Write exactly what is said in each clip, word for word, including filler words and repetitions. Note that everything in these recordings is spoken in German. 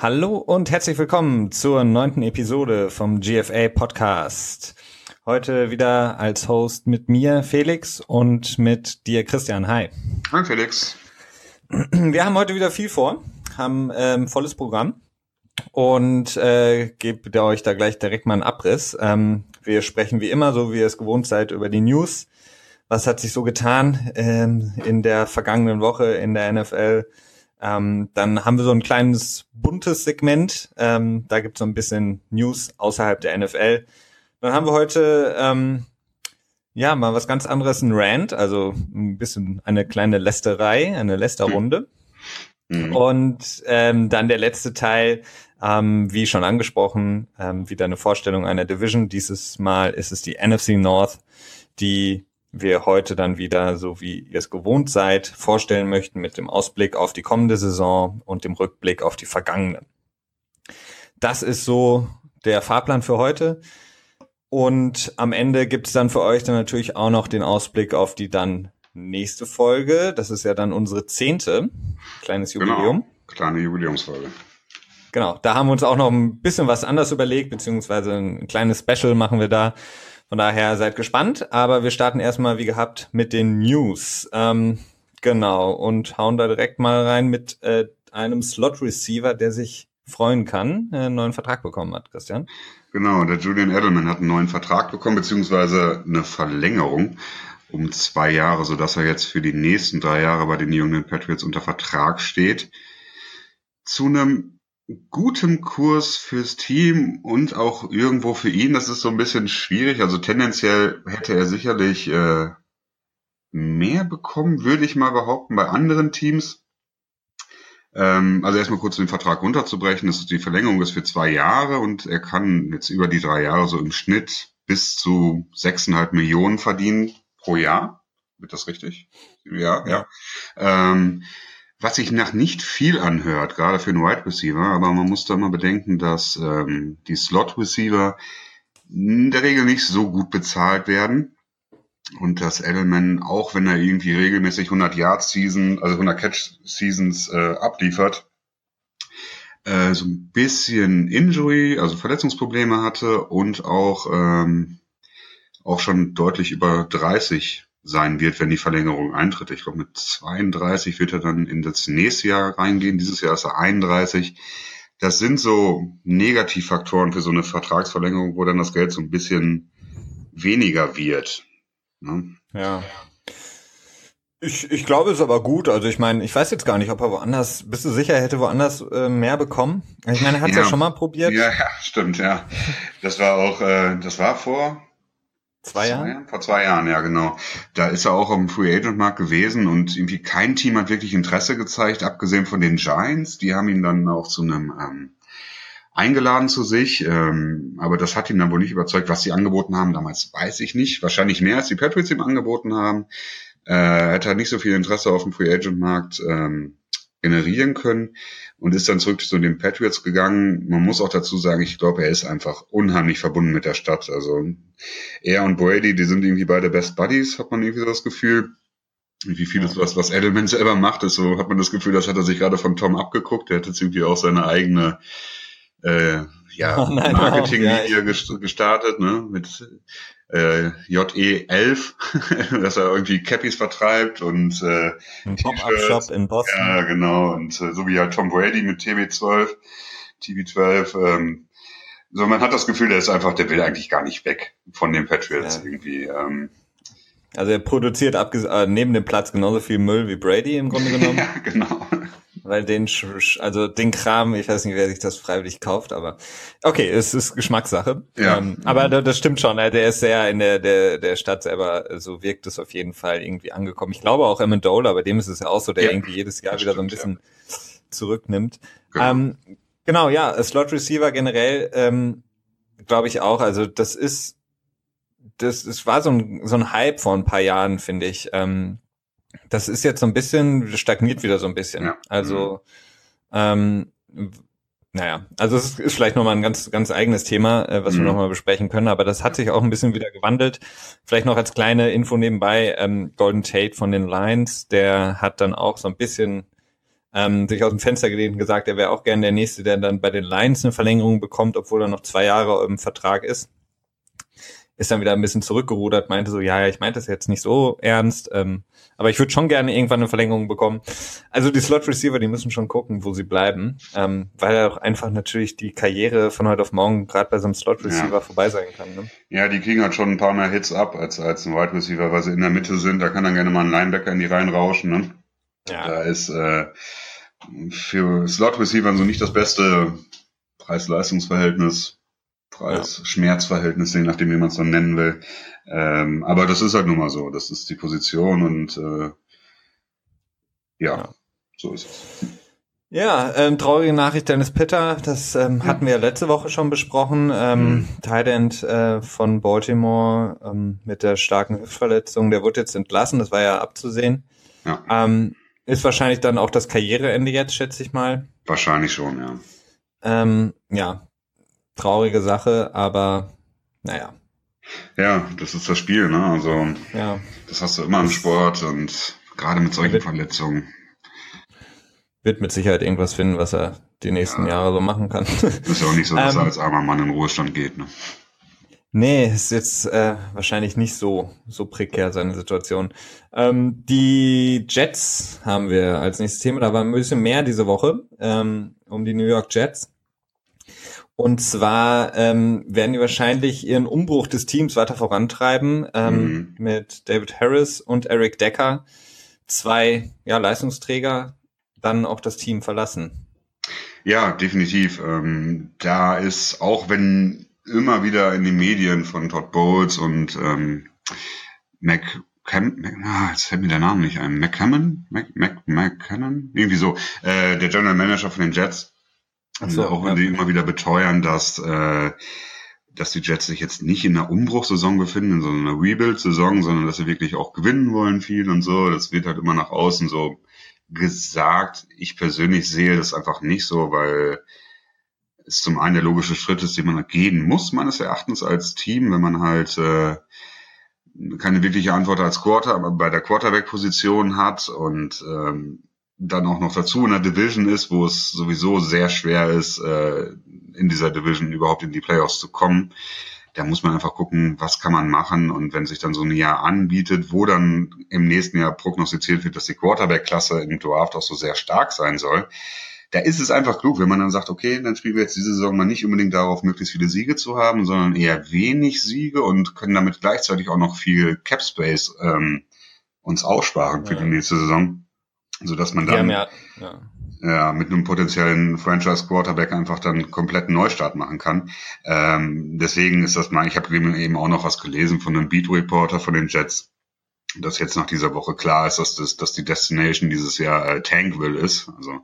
Hallo und herzlich willkommen zur neunten Episode vom G F A Podcast. Heute wieder als Host mit mir, Felix, und mit dir, Christian. Hi. Hi, Felix. Wir haben heute wieder viel vor, haben ähm, volles Programm und äh, gebe euch da gleich direkt mal einen Abriss. Ähm, wir sprechen wie immer, so wie ihr es gewohnt seid, über die News. Was hat sich so getan ähm, in der vergangenen Woche in der N F L? Ähm, dann haben wir so ein kleines buntes Segment. Ähm, da gibt es so ein bisschen News außerhalb der N F L. Dann haben wir heute ähm, ja mal was ganz anderes, ein Rant, also ein bisschen eine kleine Lästerei, eine Lästerrunde. Mhm. Und ähm, dann der letzte Teil, ähm, wie schon angesprochen, ähm, wieder eine Vorstellung einer Division. Dieses Mal ist es die N F C North, die wir heute dann wieder, so wie ihr es gewohnt seid, vorstellen möchten mit dem Ausblick auf die kommende Saison und dem Rückblick auf die vergangene. Das ist so der Fahrplan für heute. Und am Ende gibt es dann für euch dann natürlich auch noch den Ausblick auf die dann nächste Folge. Das ist ja dann unsere zehnte. Kleines Jubiläum. Genau, kleine Jubiläumsfolge. Genau, da haben wir uns auch noch ein bisschen was anderes überlegt, beziehungsweise ein kleines Special machen wir da. Von daher seid gespannt, aber wir starten erstmal wie gehabt mit den News. Ähm, genau, und hauen da direkt mal rein mit äh, einem Slot-Receiver, der sich freuen kann, äh, einen neuen Vertrag bekommen hat, Christian. Genau, der Julian Edelman hat einen neuen Vertrag bekommen, beziehungsweise eine Verlängerung um zwei Jahre, sodass er jetzt für die nächsten drei Jahre bei den New England Patriots unter Vertrag steht. Zu einem gutem Kurs fürs Team und auch irgendwo für ihn. Das ist so ein bisschen schwierig. Also tendenziell hätte er sicherlich äh, mehr bekommen, würde ich mal behaupten, bei anderen Teams. Ähm, also erstmal kurz den Vertrag runterzubrechen. Das ist die Verlängerung ist für zwei Jahre und er kann jetzt über die drei Jahre so im Schnitt bis zu sechseinhalb Millionen verdienen pro Jahr. Wird das richtig? Ja, ja. ja. Ähm, Was sich nach nicht viel anhört, gerade für einen Wide Receiver, aber man muss da mal bedenken, dass ähm, die Slot Receiver in der Regel nicht so gut bezahlt werden und dass Edelman, auch wenn er irgendwie regelmäßig hundert Yards Season, also hundert Catch Seasons äh, abliefert, äh, so ein bisschen Injury, also Verletzungsprobleme hatte und auch ähm, auch schon deutlich über dreißig sein wird, wenn die Verlängerung eintritt. Ich glaube, mit zweiunddreißig wird er dann in das nächste Jahr reingehen. Dieses Jahr ist er einunddreißig. Das sind so Negativfaktoren für so eine Vertragsverlängerung, wo dann das Geld so ein bisschen weniger wird. Ne? Ja. Ich, ich glaube, es ist aber gut. Also ich meine, ich weiß jetzt gar nicht, ob er woanders, bist du sicher, er hätte woanders äh, mehr bekommen? Ich meine, er hat es ja. ja schon mal probiert. Ja, ja, stimmt, ja. Das war auch, äh, das war vor Zwei Jahren? Zwei Jahren? Vor zwei Jahren, ja, genau. Da ist er auch auf dem Free Agent Markt gewesen und irgendwie kein Team hat wirklich Interesse gezeigt, abgesehen von den Giants. Die haben ihn dann auch zu einem ähm, eingeladen zu sich, ähm, aber das hat ihn dann wohl nicht überzeugt, was sie angeboten haben. Damals weiß ich nicht, wahrscheinlich mehr als die Patriots ihm angeboten haben. Äh, er hat halt nicht so viel Interesse auf dem Free Agent Markt ähm, generieren können und ist dann zurück zu den Patriots gegangen. Man muss auch dazu sagen, ich glaube, er ist einfach unheimlich verbunden mit der Stadt. Also er und Brady, die sind irgendwie beide Best Buddies, hat man irgendwie so das Gefühl. Wie vieles, was, was Edelman selber macht, ist so, hat man das Gefühl, das hat er sich gerade von Tom abgeguckt. Der hat jetzt irgendwie auch seine eigene äh, ja, oh nein, Marketing-Linie ja. gestartet, ne, mit äh, J E elf, dass er irgendwie Cappies vertreibt und äh, ein Pop-Up-Shop in Boston. Ja, genau, und äh, so wie halt Tom Brady mit T B zwölf, T B zwölf, ähm, so man hat das Gefühl, der ist einfach, der will eigentlich gar nicht weg von den Patriots ja. irgendwie. Ähm, also er produziert abges- äh, neben dem Platz genauso viel Müll wie Brady im Grunde genommen. Ja, genau. Weil den, also den Kram, ich weiß nicht, wer sich das freiwillig kauft, aber okay, es ist Geschmackssache. Ja. Ähm, aber das stimmt schon, der ist sehr in der, der, der Stadt selber, so wirkt es auf jeden Fall irgendwie angekommen. Ich glaube auch Amendola, bei dem ist es ja auch so, der ja. irgendwie jedes Jahr das wieder stimmt, so ein bisschen ja. zurücknimmt. Genau. Ähm, genau, ja, Slot Receiver generell, ähm, glaube ich auch, also das ist, das, es war so ein, so ein Hype vor ein paar Jahren, finde ich, ähm, das ist jetzt so ein bisschen, stagniert wieder so ein bisschen. Ja. Also, ähm, naja, also es ist vielleicht nochmal ein ganz, ganz eigenes Thema, äh, was mhm. wir nochmal besprechen können, aber das hat sich auch ein bisschen wieder gewandelt. Vielleicht noch als kleine Info nebenbei, ähm, Golden Tate von den Lions, der hat dann auch so ein bisschen ähm, sich aus dem Fenster gelehnt und gesagt, er wäre auch gern der Nächste, der dann bei den Lions eine Verlängerung bekommt, obwohl er noch zwei Jahre im Vertrag ist. Ist dann wieder ein bisschen zurückgerudert, meinte so, ja, ja, ich meinte das jetzt nicht so ernst, ähm, aber ich würde schon gerne irgendwann eine Verlängerung bekommen. Also die Slot-Receiver, die müssen schon gucken, wo sie bleiben, ähm, weil ja auch einfach natürlich die Karriere von heute auf morgen gerade bei so einem Slot-Receiver ja. vorbei sein kann. Ne? Ja, die kriegen halt schon ein paar mehr Hits ab als als ein Wide-Receiver, weil sie in der Mitte sind, da kann dann gerne mal ein Linebacker in die Reihen rauschen. Ne? Ja. Da ist äh, für Slot-Receiver so nicht das beste Preis-Leistungs-Verhältnis. Preis-Schmerzverhältnis, je nachdem, wie man es dann nennen will. Ähm, aber das ist halt nun mal so. Das ist die Position und äh, ja, ja, so ist es. Ja, ähm, traurige Nachricht Dennis Pitta, das ähm, ja. hatten wir ja letzte Woche schon besprochen. Ähm, mhm. Tight End äh, von Baltimore ähm, mit der starken Hüftverletzung, der wurde jetzt entlassen, das war ja abzusehen. Ja. Ähm, ist wahrscheinlich dann auch das Karriereende jetzt, schätze ich mal. Wahrscheinlich schon, ja. Ähm, ja. Traurige Sache, aber naja. Ja, das ist das Spiel, ne? Also ja. das hast du immer im Sport und gerade mit solchen wird, Verletzungen. Wird mit Sicherheit irgendwas finden, was er die nächsten ja. Jahre so machen kann. Ist ja auch nicht so, dass ähm, er als armer Mann in Ruhestand geht, ne? Nee, ist jetzt äh, wahrscheinlich nicht so so prekär seine Situation. Ähm, die Jets haben wir als nächstes Thema, da war ein bisschen mehr diese Woche, ähm, um die New York Jets. Und zwar ähm, werden die wahrscheinlich ihren Umbruch des Teams weiter vorantreiben, ähm, mhm. mit David Harris und Eric Decker, zwei ja, Leistungsträger, dann auch das Team verlassen. Ja, definitiv. Ähm, da ist, auch wenn immer wieder in den Medien von Todd Bowles und ähm, Mac Cam, ah, jetzt fällt mir der Name nicht ein, McCammon, Mac, Mac, McCannon, irgendwie so, äh, der General Manager von den Jets, so, auch wenn ja. die immer wieder beteuern, dass äh, dass die Jets sich jetzt nicht in einer Umbruchssaison befinden, sondern in einer Rebuild-Saison, sondern dass sie wirklich auch gewinnen wollen viel und so. Das wird halt immer nach außen so gesagt. Ich persönlich sehe das einfach nicht so, weil es zum einen der logische Schritt ist, den man gehen muss, meines Erachtens als Team, wenn man halt äh, keine wirkliche Antwort als Quarter, aber bei der Quarterback-Position hat und ähm, dann auch noch dazu in der Division ist, wo es sowieso sehr schwer ist, äh, in dieser Division überhaupt in die Playoffs zu kommen. Da muss man einfach gucken, was kann man machen, und wenn sich dann so ein Jahr anbietet, wo dann im nächsten Jahr prognostiziert wird, dass die Quarterback-Klasse im Draft auch so sehr stark sein soll, da ist es einfach klug, wenn man dann sagt, okay, dann spielen wir jetzt diese Saison mal nicht unbedingt darauf, möglichst viele Siege zu haben, sondern eher wenig Siege und können damit gleichzeitig auch noch viel Cap-Space ähm, uns aussparen für ja. die nächste Saison. So dass man dann ja, ja. Ja, mit einem potenziellen Franchise-Quarterback einfach dann einen kompletten Neustart machen kann. Ähm, deswegen ist das mal, ich habe eben auch noch was gelesen von einem Beat-Reporter von den Jets, dass jetzt nach dieser Woche klar ist, dass das, dass die Destination dieses Jahr äh, Tankville ist. Also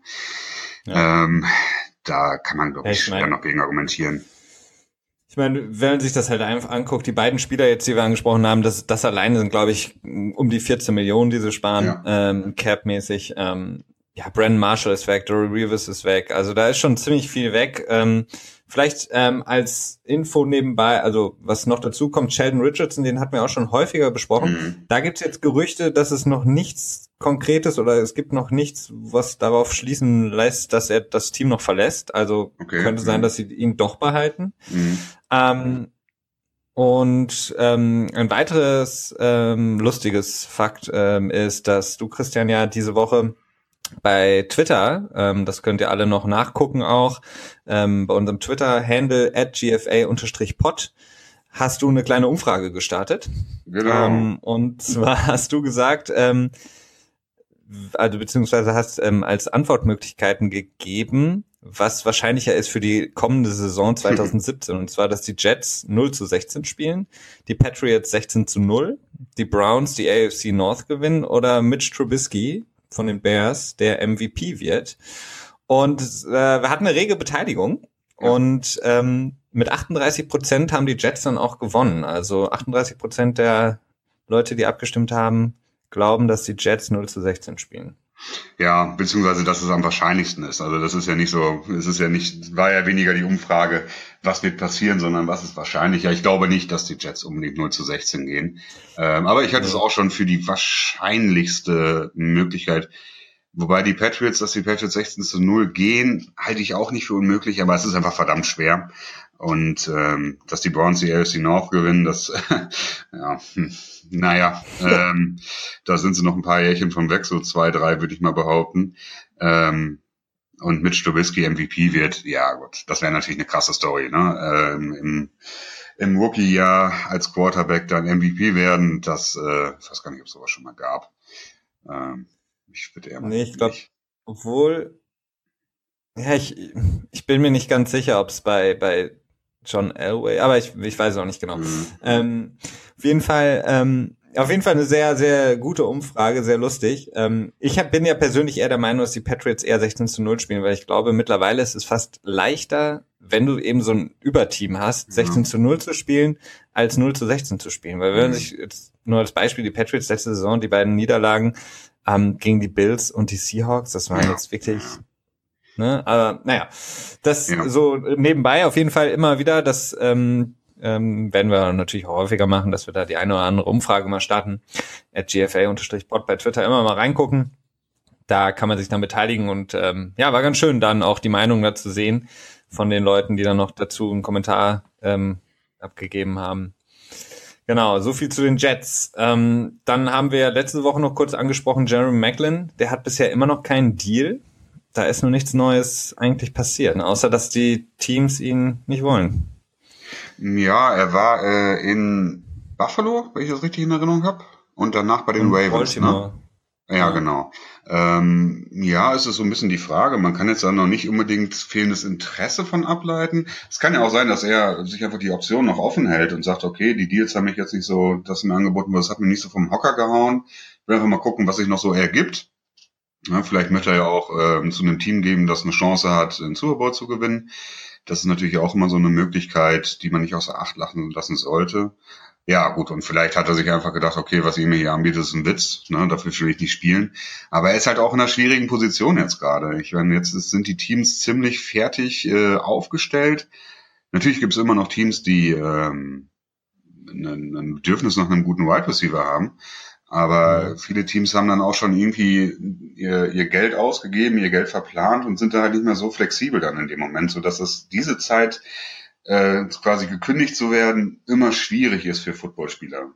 ja. ähm, da kann man, glaube ich, schwer noch gegen argumentieren. Ich meine, wenn man sich das halt einfach anguckt, die beiden Spieler jetzt, die wir angesprochen haben, das, das alleine sind, glaube ich, um die vierzehn Millionen, die sie sparen, ja. ähm, Cap-mäßig. Ähm, ja, Brandon Marshall ist weg, Dory Reeves ist weg. Also da ist schon ziemlich viel weg. Ähm, vielleicht ähm, als Info nebenbei, also was noch dazu kommt, Sheldon Richardson, den hatten wir auch schon häufiger besprochen. Mhm. Da gibt's jetzt Gerüchte, dass es noch nichts Konkretes oder es gibt noch nichts, was darauf schließen lässt, dass er das Team noch verlässt. Also okay. könnte sein, dass sie ihn doch behalten. Mhm. Ähm, und ähm, ein weiteres ähm, lustiges Fakt ähm, ist, dass du, Christian, ja diese Woche bei Twitter, ähm, das könnt ihr alle noch nachgucken auch, ähm, bei unserem Twitter-Handle at g f a pod hast du eine kleine Umfrage gestartet. Genau. Ähm, und zwar hast du gesagt, ähm, also beziehungsweise hast ähm, als Antwortmöglichkeiten gegeben, was wahrscheinlicher ist für die kommende Saison zwanzig siebzehn. Und zwar, dass die Jets null zu sechzehn spielen, die Patriots sechzehn zu null, die Browns die A F C North gewinnen oder Mitch Trubisky von den Bears der M V P wird. Und äh, wir hatten eine rege Beteiligung. Ja. Und ähm, mit achtunddreißig Prozent haben die Jets dann auch gewonnen. Also achtunddreißig Prozent der Leute, die abgestimmt haben, glauben, dass die Jets null zu sechzehn spielen. Ja, beziehungsweise, dass es am wahrscheinlichsten ist. Also das ist ja nicht so, es ist ja nicht, war ja weniger die Umfrage, was wird passieren, sondern was ist wahrscheinlich. Ja, ich glaube nicht, dass die Jets unbedingt null zu sechzehn gehen. Ähm, aber ich hatte ja. es auch schon für die wahrscheinlichste Möglichkeit, Wobei die Patriots, dass die Patriots sechzehn zu null gehen, halte ich auch nicht für unmöglich, aber es ist einfach verdammt schwer. Und ähm, dass die Browns die A F C North gewinnen, das, ja, hm, naja, ähm, da sind sie noch ein paar Jährchen von weg, so zwei, drei würde ich mal behaupten. Ähm, und Mitch Trubisky M V P wird, ja gut, das wäre natürlich eine krasse Story, ne? Ähm, im, im Rookie-Jahr als Quarterback dann M V P werden, das, äh, ich weiß gar nicht, ob es sowas schon mal gab. Ähm, ich würde eher mal Nee, ich glaube, obwohl, ja, ich, ich bin mir nicht ganz sicher, ob es bei, bei John Elway, aber ich, ich weiß es auch nicht genau. Mhm. Ähm, auf jeden Fall, ähm, auf jeden Fall eine sehr, sehr gute Umfrage, sehr lustig. Ähm, ich hab, bin ja persönlich eher der Meinung, dass die Patriots eher sechzehn zu null spielen, weil ich glaube, mittlerweile ist es fast leichter, wenn du eben so ein Überteam hast, sechzehn zu null zu spielen, als null zu sechzehn zu spielen. Weil wenn man sich jetzt nur als Beispiel die Patriots letzte Saison, die beiden Niederlagen ähm, gegen die Bills und die Seahawks, das waren Ja. jetzt wirklich, ne, aber naja, das Ja. so nebenbei auf jeden Fall immer wieder, das ähm, ähm, werden wir natürlich auch häufiger machen, dass wir da die eine oder andere Umfrage mal starten, at G F A-Pod bei Twitter immer mal reingucken. Da kann man sich dann beteiligen und ähm, ja, war ganz schön, dann auch die Meinung dazu sehen von den Leuten, die dann noch dazu einen Kommentar ähm, abgegeben haben. Genau, so viel zu den Jets. Ähm, dann haben wir letzte Woche noch kurz angesprochen, Jeremy Maclin, der hat bisher immer noch keinen Deal. Da ist noch nichts Neues eigentlich passiert, ne? Außer dass die Teams ihn nicht wollen. Ja, er war äh, in Buffalo, wenn ich das richtig in Erinnerung habe, und danach bei den Und Ravens, Baltimore. ne? Ja, Ja. genau. Ähm, ja, es ist so ein bisschen die Frage. Man kann jetzt da noch nicht unbedingt fehlendes Interesse von ableiten. Es kann ja auch sein, dass er sich einfach die Option noch offen hält und sagt, okay, die Deals haben mich jetzt nicht so, das mir angeboten wurde, das hat mir nicht so vom Hocker gehauen. Ich will einfach mal gucken, was sich noch so ergibt. Ja, vielleicht möchte er ja auch ähm, zu einem Team geben, das eine Chance hat, den Super Bowl zu gewinnen. Das ist natürlich auch immer so eine Möglichkeit, die man nicht außer Acht lassen sollte. Ja, gut, und vielleicht hat er sich einfach gedacht, okay, was ihr mir hier anbietet, ist ein Witz, ne, dafür will ich nicht spielen. Aber er ist halt auch in einer schwierigen Position jetzt gerade. Ich meine, jetzt sind die Teams ziemlich fertig äh, aufgestellt. Natürlich gibt es immer noch Teams, die ähm, ein, ein Bedürfnis nach einem guten Wide Receiver haben. Aber viele Teams haben dann auch schon irgendwie ihr, ihr Geld ausgegeben, ihr Geld verplant und sind da halt nicht mehr so flexibel dann in dem Moment, sodass es diese Zeit äh, quasi gekündigt zu werden immer schwierig ist für Footballspieler.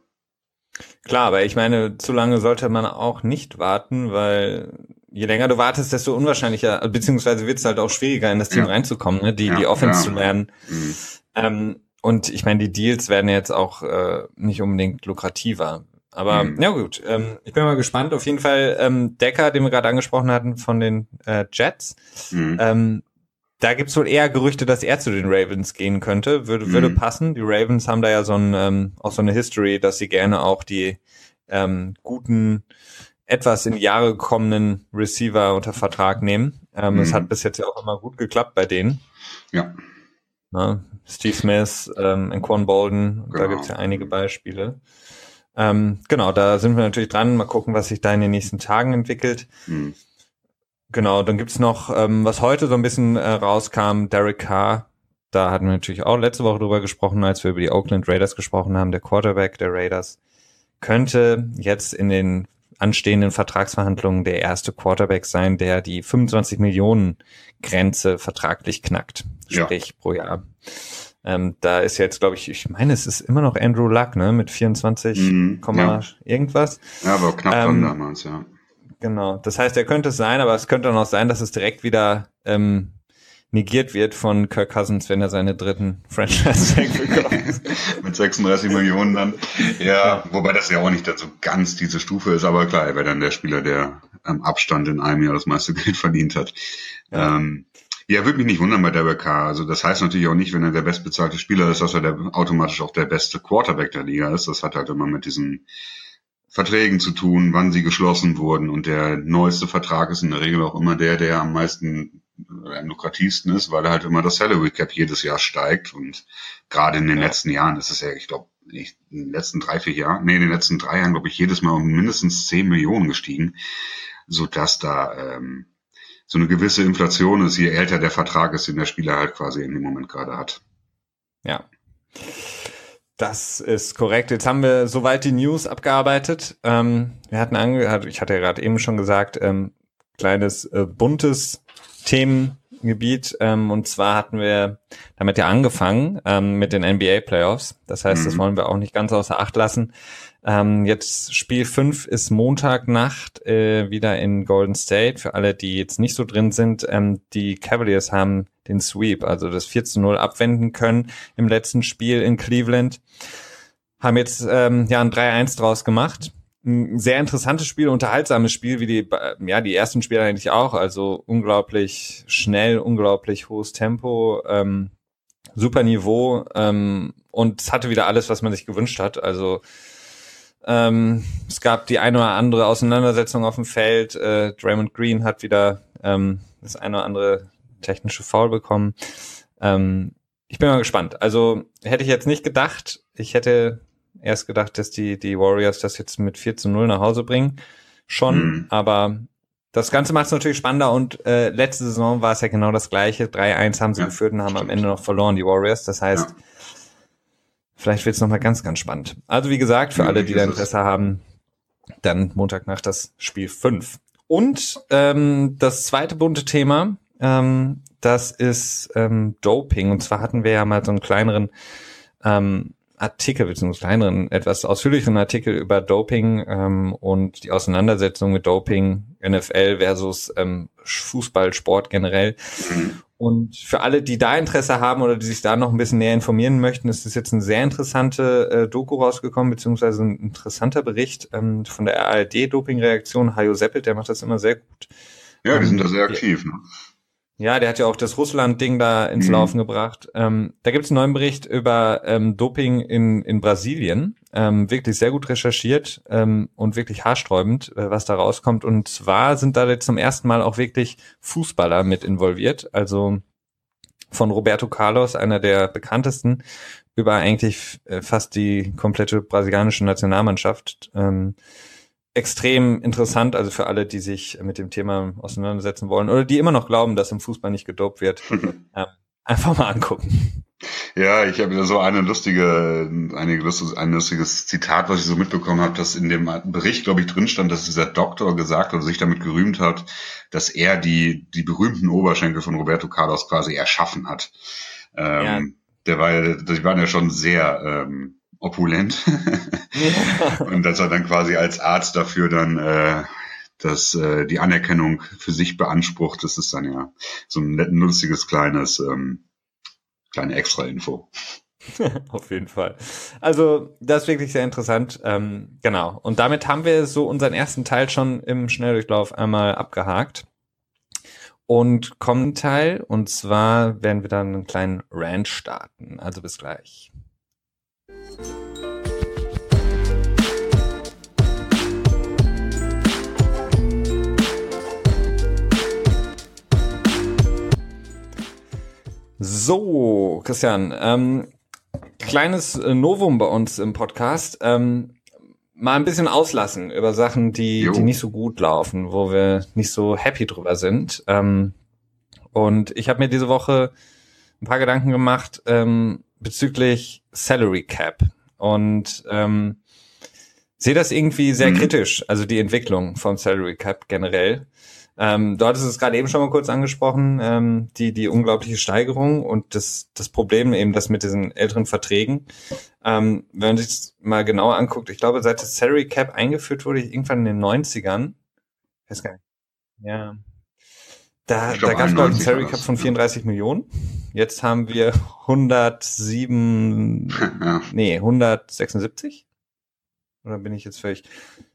Klar, aber ich meine, zu lange sollte man auch nicht warten, weil je länger du wartest, desto unwahrscheinlicher, beziehungsweise wird es halt auch schwieriger, in das Team Ja. reinzukommen, ne? die, Ja, die Offense ja. zu lernen. Mhm. Ähm, und ich meine, die Deals werden jetzt auch äh, nicht unbedingt lukrativer. Aber Mhm. ja gut, ähm, ich bin mal gespannt. Auf jeden Fall ähm, Decker, den wir gerade angesprochen hatten von den äh, Jets. Mhm. Ähm, da gibt's wohl eher Gerüchte, dass er zu den Ravens gehen könnte. Würde, würde Mhm. passen. Die Ravens haben da ja so ein, ähm, auch so eine History, dass sie gerne auch die ähm, guten, etwas in die Jahre gekommenen Receiver unter Vertrag nehmen. Ähm, Es Mhm. hat bis jetzt ja auch immer gut geklappt bei denen. Ja, Ne? Steve Smith, ähm, Anquan Bolden, da Genau. gibt's ja einige Beispiele. Ähm, genau, da sind wir natürlich dran. Mal gucken, was sich da in den nächsten Tagen entwickelt. mhm. Genau, dann gibt's noch, ähm, was heute so ein bisschen äh, rauskam, Derek Carr. Da hatten wir natürlich auch letzte Woche drüber gesprochen, als wir über die Oakland Raiders gesprochen haben. Der Quarterback der Raiders könnte jetzt in den anstehenden Vertragsverhandlungen der erste Quarterback sein, der die fünfundzwanzig Millionen Grenze vertraglich knackt, Ja. sprich pro Jahr. Ähm, da ist jetzt, glaube ich, ich meine, es ist immer noch Andrew Luck, ne, mit vierundzwanzig, Mhm, ja. irgendwas. Ja, aber knapp dran Ähm, damals, ja. Genau. Das heißt, er könnte es sein, aber es könnte auch noch sein, dass es direkt wieder ähm, negiert wird von Kirk Cousins, wenn er seine dritten Franchise-Tag bekommt. Mit sechsunddreißig Millionen dann. Ja, Ja. wobei das ja auch nicht so ganz diese Stufe ist, aber klar, er wäre dann der Spieler, der am Abstand in einem Jahr das meiste Geld verdient hat. Ja. Ähm, ja, würde mich nicht wundern bei Derek Carr. Also das heißt natürlich auch nicht, wenn er der bestbezahlte Spieler ist, dass er der, automatisch auch der beste Quarterback der Liga ist. Das hat halt immer mit diesen Verträgen zu tun, wann sie geschlossen wurden. Und der neueste Vertrag ist in der Regel auch immer der, der am meisten oder am lukrativsten ist, weil halt immer das Salary Cap jedes Jahr steigt. Und gerade in den Ja. letzten Jahren ist es ja, ich glaube, in den letzten drei, vier Jahren, nee, in den letzten drei Jahren, glaube ich, jedes Mal um mindestens zehn Millionen gestiegen, sodass da ähm, so eine gewisse Inflation ist, je älter der Vertrag ist, den der Spieler halt quasi in dem Moment gerade hat. Ja. Das ist korrekt. Jetzt haben wir soweit die News abgearbeitet. Ähm, wir hatten ange, ich hatte ja gerade eben schon gesagt, ähm, kleines äh, buntes Themengebiet. Ähm, und zwar hatten wir damit ja angefangen ähm, mit den N B A Playoffs. Das heißt, mhm. das wollen wir auch nicht ganz außer Acht lassen. Ähm, jetzt Spiel fünf ist Montagnacht äh, wieder in Golden State. Für alle, die jetzt nicht so drin sind, ähm, die Cavaliers haben den Sweep, also das vier zu null abwenden können im letzten Spiel in Cleveland. Haben jetzt ähm, ja ein drei eins draus gemacht. Ein sehr interessantes Spiel, unterhaltsames Spiel, wie die ja die ersten Spiele eigentlich auch. Also unglaublich schnell, unglaublich hohes Tempo, ähm, super Niveau ähm, und es hatte wieder alles, was man sich gewünscht hat. Also Ähm, es gab die eine oder andere Auseinandersetzung auf dem Feld. Äh, Draymond Green hat wieder ähm, das eine oder andere technische Foul bekommen. Ähm, ich bin mal gespannt. Also hätte ich jetzt nicht gedacht. Ich hätte erst gedacht, dass die die Warriors das jetzt mit vier zu null nach Hause bringen. Schon, mhm. aber das Ganze macht es natürlich spannender und äh, letzte Saison war es ja genau das Gleiche. drei eins haben sie ja, geführt und haben stimmt. am Ende noch verloren, die Warriors. Das heißt, ja. vielleicht wird es nochmal ganz, ganz spannend. Also wie gesagt, für ja, alle, die da Interesse haben, dann Montagnacht das Spiel fünf. Und ähm, das zweite bunte Thema, ähm, das ist ähm, Doping. Und zwar hatten wir ja mal so einen kleineren ähm, Artikel, beziehungsweise kleineren, etwas ausführlicheren Artikel über Doping ähm, und die Auseinandersetzung mit Doping, N F L versus ähm, Fußball, Sport generell. Mhm. Und für alle, die da Interesse haben oder die sich da noch ein bisschen näher informieren möchten, ist es jetzt eine sehr interessante äh, Doku rausgekommen, beziehungsweise ein interessanter Bericht ähm, von der A R D-Doping-Reaktion. Hajo Seppelt, der macht das immer sehr gut. Ja, die ähm, sind da sehr aktiv, ne? Ja, der hat ja auch das Russland-Ding da ins mhm. Laufen gebracht. Ähm, da gibt es einen neuen Bericht über ähm, Doping in in Brasilien. Ähm, wirklich sehr gut recherchiert ähm, und wirklich haarsträubend, äh, was da rauskommt. Und zwar sind da jetzt zum ersten Mal auch wirklich Fußballer mit involviert. Also von Roberto Carlos, einer der bekanntesten, über eigentlich äh, fast die komplette brasilianische Nationalmannschaft. Ähm, extrem interessant, also für alle, die sich mit dem Thema auseinandersetzen wollen oder die immer noch glauben, dass im Fußball nicht gedopt wird, ähm, einfach mal angucken. Ja, ich habe ja so eine lustige, eine lustige, ein lustiges Zitat, was ich so mitbekommen habe, dass in dem Bericht, glaube ich, drin stand, dass dieser Doktor gesagt oder sich damit gerühmt hat, dass er die die berühmten Oberschenkel von Roberto Carlos quasi erschaffen hat. Ähm, ja. Der war ja, die waren ja schon sehr ähm, opulent. Ja. Und dass er dann quasi als Arzt dafür dann äh, das, äh, die Anerkennung für sich beansprucht, das ist dann ja so ein lustiges kleines ähm, kleine Extra-Info. Auf jeden Fall. Also das ist wirklich sehr interessant. Ähm, genau. Und damit haben wir so unseren ersten Teil schon im Schnelldurchlauf einmal abgehakt. Und kommen Teil, und zwar werden wir dann einen kleinen Rant starten. Also bis gleich. So, Christian, ähm, kleines Novum bei uns im Podcast. Ähm, mal ein bisschen auslassen über Sachen, die, die nicht so gut laufen, wo wir nicht so happy drüber sind. Ähm, und ich habe mir diese Woche ein paar Gedanken gemacht ähm, bezüglich Salary Cap und ähm, sehe das irgendwie sehr mhm. kritisch, also die Entwicklung vom Salary Cap generell. Ähm, du hattest es gerade eben schon mal kurz angesprochen, ähm, die die unglaubliche Steigerung und das das Problem eben, das mit diesen älteren Verträgen. Ähm, wenn man sich das mal genauer anguckt, ich glaube, seit das Salary Cap eingeführt wurde, irgendwann in den neunzigern, ich weiß gar nicht, ja, da, da gab es glaube ich einen Salary Cap von vierunddreißig Millionen. Jetzt haben wir hundertsieben, ja. nee, hundertsechsundsiebzig? Oder bin ich jetzt völlig...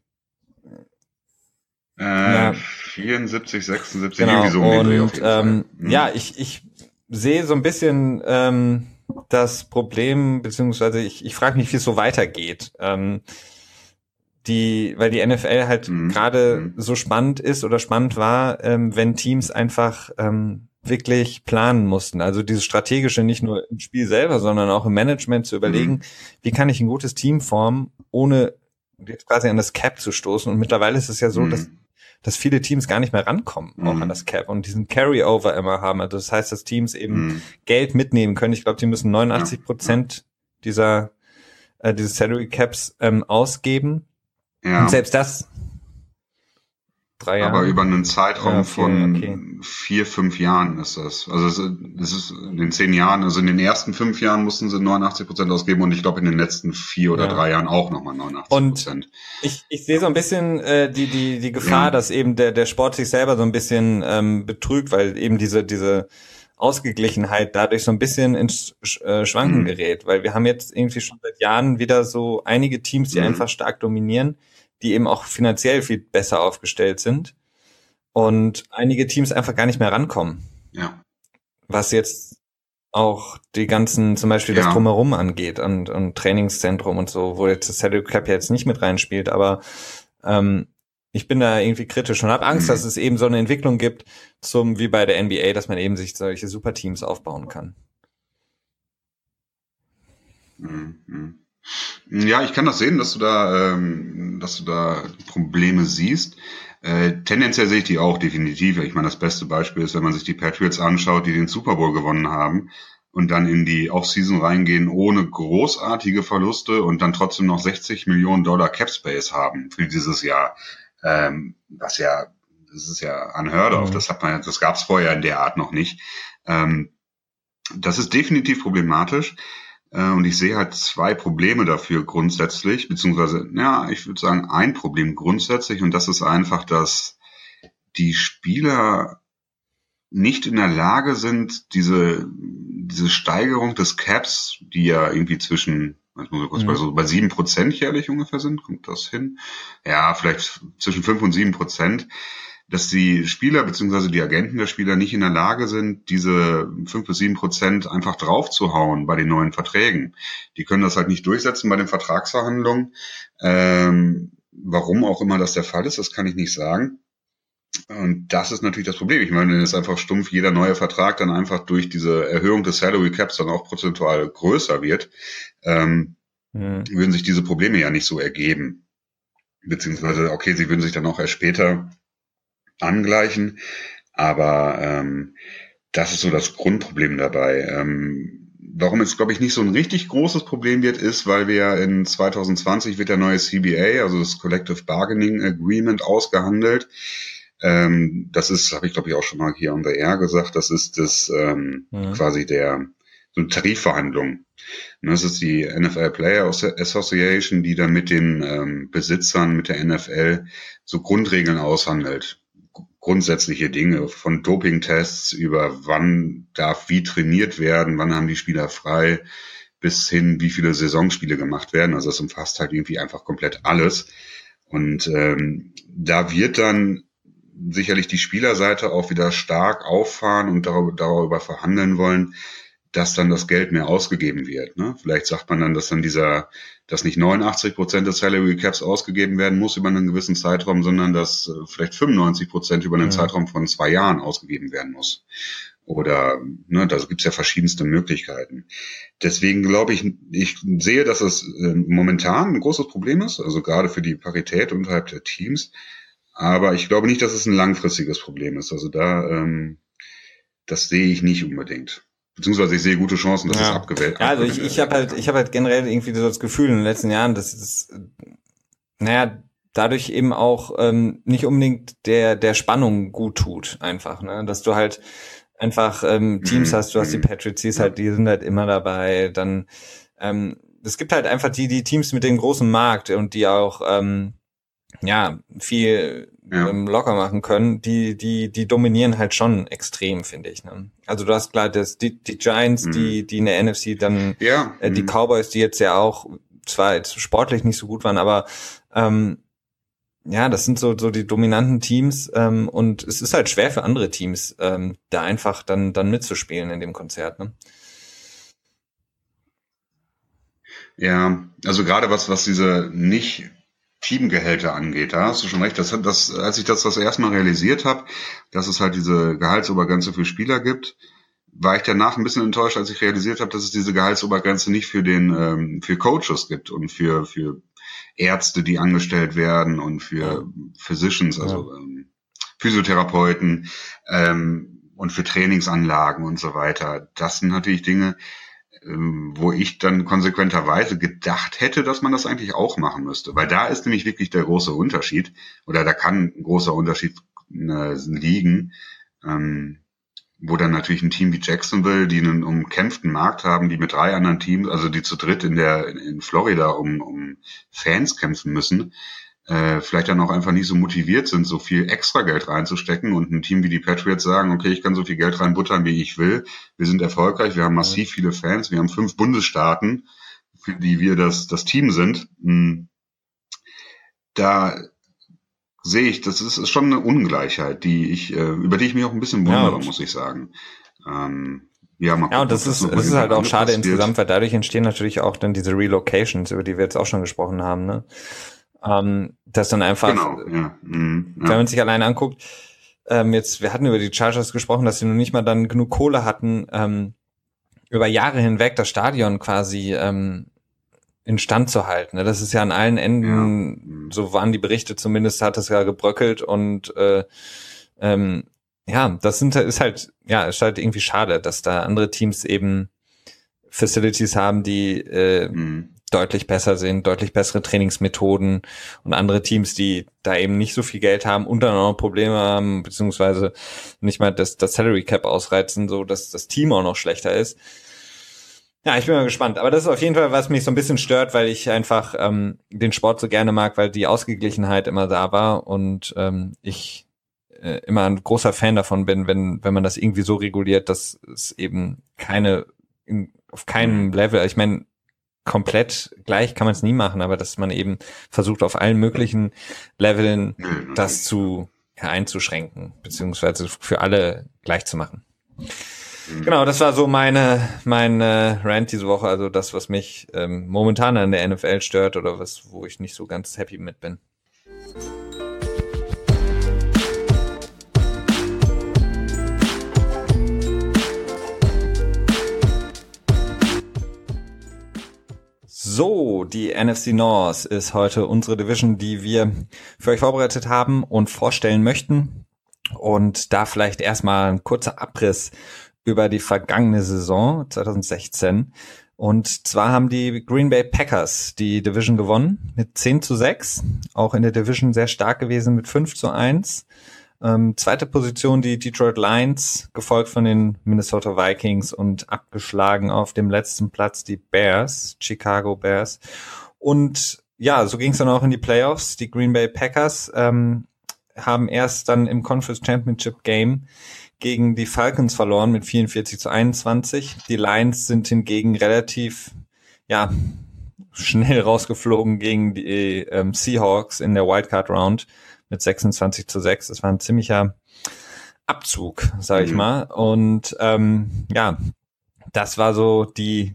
Äh, ja. vierundsiebzig, sechsundsiebzig, genau. irgendwie so um den Dreh auf jeden ähm, Fall. Mhm. Ja, ich, ich sehe so ein bisschen ähm, das Problem, beziehungsweise ich, ich frage mich, wie es so weitergeht. Ähm, die, weil die N F L halt mhm. gerade mhm. so spannend ist oder spannend war, ähm, wenn Teams einfach ähm, wirklich planen mussten. Also dieses Strategische nicht nur im Spiel selber, sondern auch im Management zu überlegen, mhm. wie kann ich ein gutes Team formen, ohne jetzt quasi an das Cap zu stoßen. Und mittlerweile ist es ja so, mhm. dass dass viele Teams gar nicht mehr rankommen, auch mhm. an das Cap und diesen Carryover immer haben. Also das heißt, dass Teams eben mhm. Geld mitnehmen können. Ich glaube, die müssen neunundachtzig Prozent ja. dieser äh, dieses Salary Caps ähm, ausgeben. Ja. Und selbst das drei Jahren. Aber über einen Zeitraum ja, von okay. vier, fünf Jahren ist das. Also es, es ist in den zehn Jahren, also in den ersten fünf Jahren mussten sie neunundachtzig Prozent ausgeben und ich glaube in den letzten vier oder ja. drei Jahren auch nochmal neunundachtzig Prozent. Und ich, ich sehe so ein bisschen äh, die die die Gefahr, ja. dass eben der der Sport sich selber so ein bisschen ähm, betrügt, weil eben diese diese Ausgeglichenheit dadurch so ein bisschen ins äh, Schwanken mhm. gerät, weil wir haben jetzt irgendwie schon seit Jahren wieder so einige Teams, die mhm. einfach stark dominieren, die eben auch finanziell viel besser aufgestellt sind und einige Teams einfach gar nicht mehr rankommen. Ja. Was jetzt auch die ganzen, zum Beispiel ja. das Drumherum angeht und, und Trainingszentrum und so, wo jetzt das Salary Cap ja jetzt nicht mit reinspielt, aber ähm, ich bin da irgendwie kritisch und habe Angst, mhm. dass es eben so eine Entwicklung gibt, zum wie bei der N B A, dass man eben sich solche Superteams aufbauen kann. Mhm. Ja, ich kann das sehen, dass du da, ähm, dass du da Probleme siehst. Äh, tendenziell sehe ich die auch definitiv. Ich meine, das beste Beispiel ist, wenn man sich die Patriots anschaut, die den Super Bowl gewonnen haben und dann in die Offseason reingehen ohne großartige Verluste und dann trotzdem noch sechzig Millionen Dollar Cap Space haben für dieses Jahr. Ähm, was ja, das ist ja unheard of. Mhm. Das hat man, das gab es vorher in der Art noch nicht. Ähm, das ist definitiv problematisch. Und ich sehe halt zwei Probleme dafür grundsätzlich, beziehungsweise, ja, ich würde sagen, ein Problem grundsätzlich, und das ist einfach, dass die Spieler nicht in der Lage sind, diese, diese Steigerung des Caps, die ja irgendwie zwischen, ich muss mal kurz mhm. bei so bei sieben Prozent jährlich ungefähr sind, kommt das hin? Ja, vielleicht zwischen fünf und sieben Prozent, dass die Spieler bzw. die Agenten der Spieler nicht in der Lage sind, diese fünf bis sieben Prozent einfach draufzuhauen bei den neuen Verträgen. Die können das halt nicht durchsetzen bei den Vertragsverhandlungen. Ähm, warum auch immer das der Fall ist, das kann ich nicht sagen. Und das ist natürlich das Problem. Ich meine, wenn jetzt einfach stumpf jeder neue Vertrag dann einfach durch diese Erhöhung des Salary Caps dann auch prozentual größer wird, ähm, mhm. würden sich diese Probleme ja nicht so ergeben. Beziehungsweise, okay, sie würden sich dann auch erst später angleichen, aber ähm, das ist so das Grundproblem dabei. Ähm, warum es, glaube ich, nicht so ein richtig großes Problem wird, ist, weil wir ja in zwanzig zwanzig wird der neue C B A, also das Collective Bargaining Agreement, ausgehandelt. Ähm, das ist, habe ich glaube ich auch schon mal hier on the air gesagt, das ist das ähm, mhm. quasi der so eine Tarifverhandlung. Und das ist die N F L Player Association, die dann mit den ähm, Besitzern, mit der N F L so Grundregeln aushandelt. Grundsätzliche Dinge von Dopingtests über wann darf wie trainiert werden, wann haben die Spieler frei, bis hin wie viele Saisonspiele gemacht werden. Also das umfasst halt irgendwie einfach komplett alles. Und ähm, da wird dann sicherlich die Spielerseite auch wieder stark auffahren und darüber, darüber verhandeln wollen, dass dann das Geld mehr ausgegeben wird. Ne? Vielleicht sagt man dann, dass dann dieser, dass nicht neunundachtzig Prozent des Salary Caps ausgegeben werden muss über einen gewissen Zeitraum, sondern dass äh, vielleicht fünfundneunzig Prozent über einen ja. Zeitraum von zwei Jahren ausgegeben werden muss. Oder, ne, da gibt's ja verschiedenste Möglichkeiten. Deswegen glaube ich, ich sehe, dass es äh, momentan ein großes Problem ist, also gerade für die Parität unterhalb der Teams. Aber ich glaube nicht, dass es ein langfristiges Problem ist. Also da, ähm, das sehe ich nicht unbedingt. Beziehungsweise ich sehe gute Chancen, dass ja. es abgewählt wird. Ja, also ich, ich habe halt, ich habe halt generell irgendwie so das Gefühl in den letzten Jahren, dass es, naja, dadurch eben auch ähm, nicht unbedingt der der Spannung gut tut, einfach, ne, dass du halt einfach ähm, Teams mhm. hast, du hast die Patriots, die, halt, die sind halt immer dabei, dann ähm, es gibt halt einfach die die Teams mit dem großen Markt und die auch ähm, ja viel ja. ähm, locker machen können, die die die dominieren halt schon extrem, finde ich. Ne? Also du hast klar, das die die Giants, mhm. die die in der N F C dann ja. äh, die mhm. Cowboys, die jetzt ja auch zwar jetzt sportlich nicht so gut waren, aber ähm, ja, das sind so so die dominanten Teams ähm, und es ist halt schwer für andere Teams, ähm, da einfach dann dann mitzuspielen in dem Konzert. Ne? Ja, also gerade was was diese nicht Teamgehälter angeht, da hast du schon recht. Das, das, als ich das das erste Mal realisiert habe, dass es halt diese Gehaltsobergrenze für Spieler gibt, war ich danach ein bisschen enttäuscht, als ich realisiert habe, dass es diese Gehaltsobergrenze nicht für den ähm, für Coaches gibt und für für Ärzte, die angestellt werden und für Physicians, also ja. ähm, Physiotherapeuten ähm, und für Trainingsanlagen und so weiter. Das sind natürlich Dinge, ähm, wo ich dann konsequenterweise gedacht hätte, dass man das eigentlich auch machen müsste. Weil da ist nämlich wirklich der große Unterschied, oder da kann ein großer Unterschied äh, liegen, ähm, wo dann natürlich ein Team wie Jacksonville, die einen umkämpften Markt haben, die mit drei anderen Teams, also die zu dritt in der in Florida um, um Fans kämpfen müssen, äh, vielleicht dann auch einfach nicht so motiviert sind, so viel extra Geld reinzustecken, und ein Team wie die Patriots sagen, okay, ich kann so viel Geld reinbuttern, wie ich will, wir sind erfolgreich, wir haben massiv viele Fans, wir haben fünf Bundesstaaten, für die wir das das Team sind. Da sehe ich, das ist, ist schon eine Ungleichheit, die ich, äh, über die ich mich auch ein bisschen wundere, ja, muss ich sagen. Ähm, ja, mal gucken, ja, und das ist, das ist halt auch schade passiert. Insgesamt, weil dadurch entstehen natürlich auch dann diese Relocations, über die wir jetzt auch schon gesprochen haben, ne? Ähm, dass dann einfach, genau, ja. Mhm, ja. wenn man sich alleine anguckt, ähm, jetzt, wir hatten über die Chargers gesprochen, dass sie noch nicht mal dann genug Kohle hatten, ähm, über Jahre hinweg das Stadion quasi, ähm, instand zu halten. Das ist ja an allen Enden, ja. So waren die Berichte zumindest, hat es ja gebröckelt, und äh, ähm, ja, das sind ist halt, ja, ist halt irgendwie schade, dass da andere Teams eben Facilities haben, die äh, mhm. deutlich besser sind, deutlich bessere Trainingsmethoden, und andere Teams, die da eben nicht so viel Geld haben und dann auch noch Probleme haben, beziehungsweise nicht mal das, das Salary Cap ausreizen, so dass das Team auch noch schlechter ist. Ja, ich bin mal gespannt. Aber das ist auf jeden Fall, was mich so ein bisschen stört, weil ich einfach ähm, den Sport so gerne mag, weil die Ausgeglichenheit immer da war, und ähm, ich äh, immer ein großer Fan davon bin, wenn wenn man das irgendwie so reguliert, dass es eben keine, in, auf keinem Level, ich meine, komplett gleich kann man es nie machen, aber dass man eben versucht, auf allen möglichen Leveln das zu ja, einzuschränken, beziehungsweise für alle gleich zu machen. Genau, das war so meine meine Rant diese Woche, also das, was mich ähm, momentan an der N F L stört, oder was, wo ich nicht so ganz happy mit bin. So, die N F C North ist heute unsere Division, die wir für euch vorbereitet haben und vorstellen möchten. Und da vielleicht erstmal ein kurzer Abriss über die vergangene Saison zwanzig sechzehn. Und zwar haben die Green Bay Packers die Division gewonnen mit zehn zu sechs. Auch in der Division sehr stark gewesen mit fünf zu eins. Ähm, zweite Position die Detroit Lions, gefolgt von den Minnesota Vikings, und abgeschlagen auf dem letzten Platz die Bears, Chicago Bears. Und ja, so ging es dann auch in die Playoffs. Die Green Bay Packers ähm, haben erst dann im Conference Championship Game gegen die Falcons verloren mit vierundvierzig zu einundzwanzig. Die Lions sind hingegen relativ, ja, schnell rausgeflogen gegen die ähm, Seahawks in der Wildcard Round mit sechsundzwanzig zu sechs. Das war ein ziemlicher Abzug, sag ich mhm. mal. Und ähm, ja, das war so die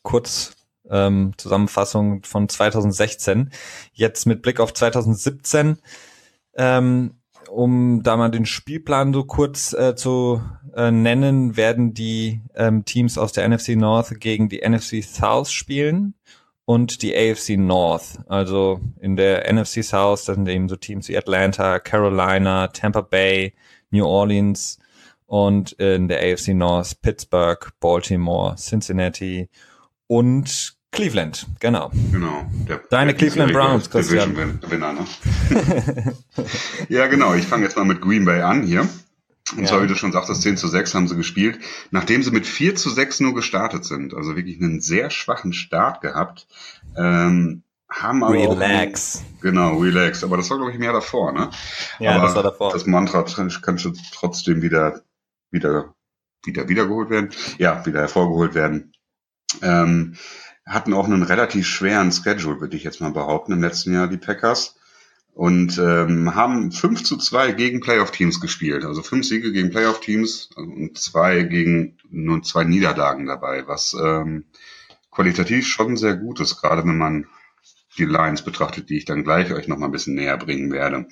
Kurzzusammenfassung ähm, von zwanzig sechzehn. Jetzt mit Blick auf zwanzig siebzehn, ähm, um da mal den Spielplan so kurz äh, zu äh, nennen, werden die ähm, Teams aus der N F C North gegen die N F C South spielen und die A F C North. Also in der N F C South, das sind eben so Teams wie Atlanta, Carolina, Tampa Bay, New Orleans, und in der A F C North Pittsburgh, Baltimore, Cincinnati und Cleveland, genau. Genau. Der, Deine der Cleveland Browns, Christian. Winner, ne? Ja, genau. Ich fange jetzt mal mit Green Bay an hier. Und ja. zwar, wie du schon sagtest, zehn zu sechs haben sie gespielt, nachdem sie mit vier zu sechs nur gestartet sind. Also wirklich einen sehr schwachen Start gehabt. Ähm, haben aber Relax. Auch, genau, relax. Aber das war, glaube ich, mehr davor, ne? Ja, aber das war davor. Das Mantra kann trotzdem wieder, wieder, wieder, wiedergeholt werden. Ja, wieder hervorgeholt werden. Ähm, hatten auch einen relativ schweren Schedule, würde ich jetzt mal behaupten, im letzten Jahr, die Packers. Und ähm, haben fünf zu zwei gegen Playoff-Teams gespielt. Also fünf Siege gegen Playoff-Teams und zwei gegen nur zwei Niederlagen dabei, was ähm, qualitativ schon sehr gut ist, gerade wenn man die Lions betrachtet, die ich dann gleich euch noch mal ein bisschen näher bringen werde.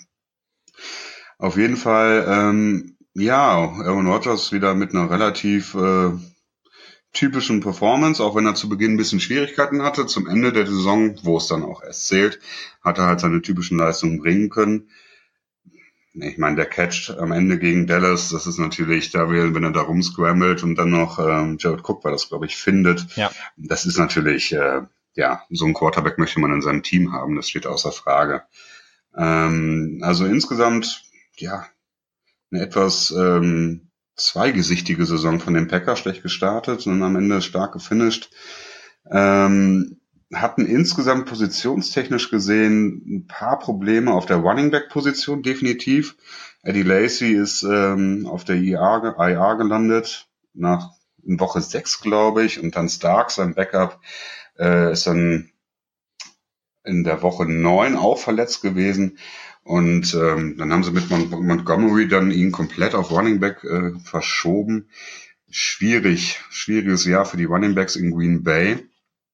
Auf jeden Fall, ähm, ja, Aaron Rodgers wieder mit einer relativ äh, typischen Performance, auch wenn er zu Beginn ein bisschen Schwierigkeiten hatte. Zum Ende der Saison, wo es dann auch erst zählt, hat er halt seine typischen Leistungen bringen können. ich meine, der Catch am Ende gegen Dallas, das ist natürlich, da wenn er da rumscrambled und dann noch ähm, Jared Cook war das, glaube ich, findet. Ja. Das ist natürlich, äh, ja, so ein Quarterback möchte man in seinem Team haben, das steht außer Frage. Ähm, also insgesamt, ja, eine etwas ähm, zweigesichtige Saison von den Packers, schlecht gestartet und am Ende stark gefinisht. Ähm, hatten insgesamt positionstechnisch gesehen ein paar Probleme auf der Running Back Position, definitiv. Eddie Lacy ist ähm, auf der I R gelandet, nach in Woche sechs, glaube ich, und dann Stark, sein Backup, äh, ist dann in der Woche neun auch verletzt gewesen. Und ähm, dann haben sie mit Mon- Montgomery dann ihn komplett auf Running Back äh, verschoben. Schwierig, schwieriges Jahr für die Running Backs in Green Bay.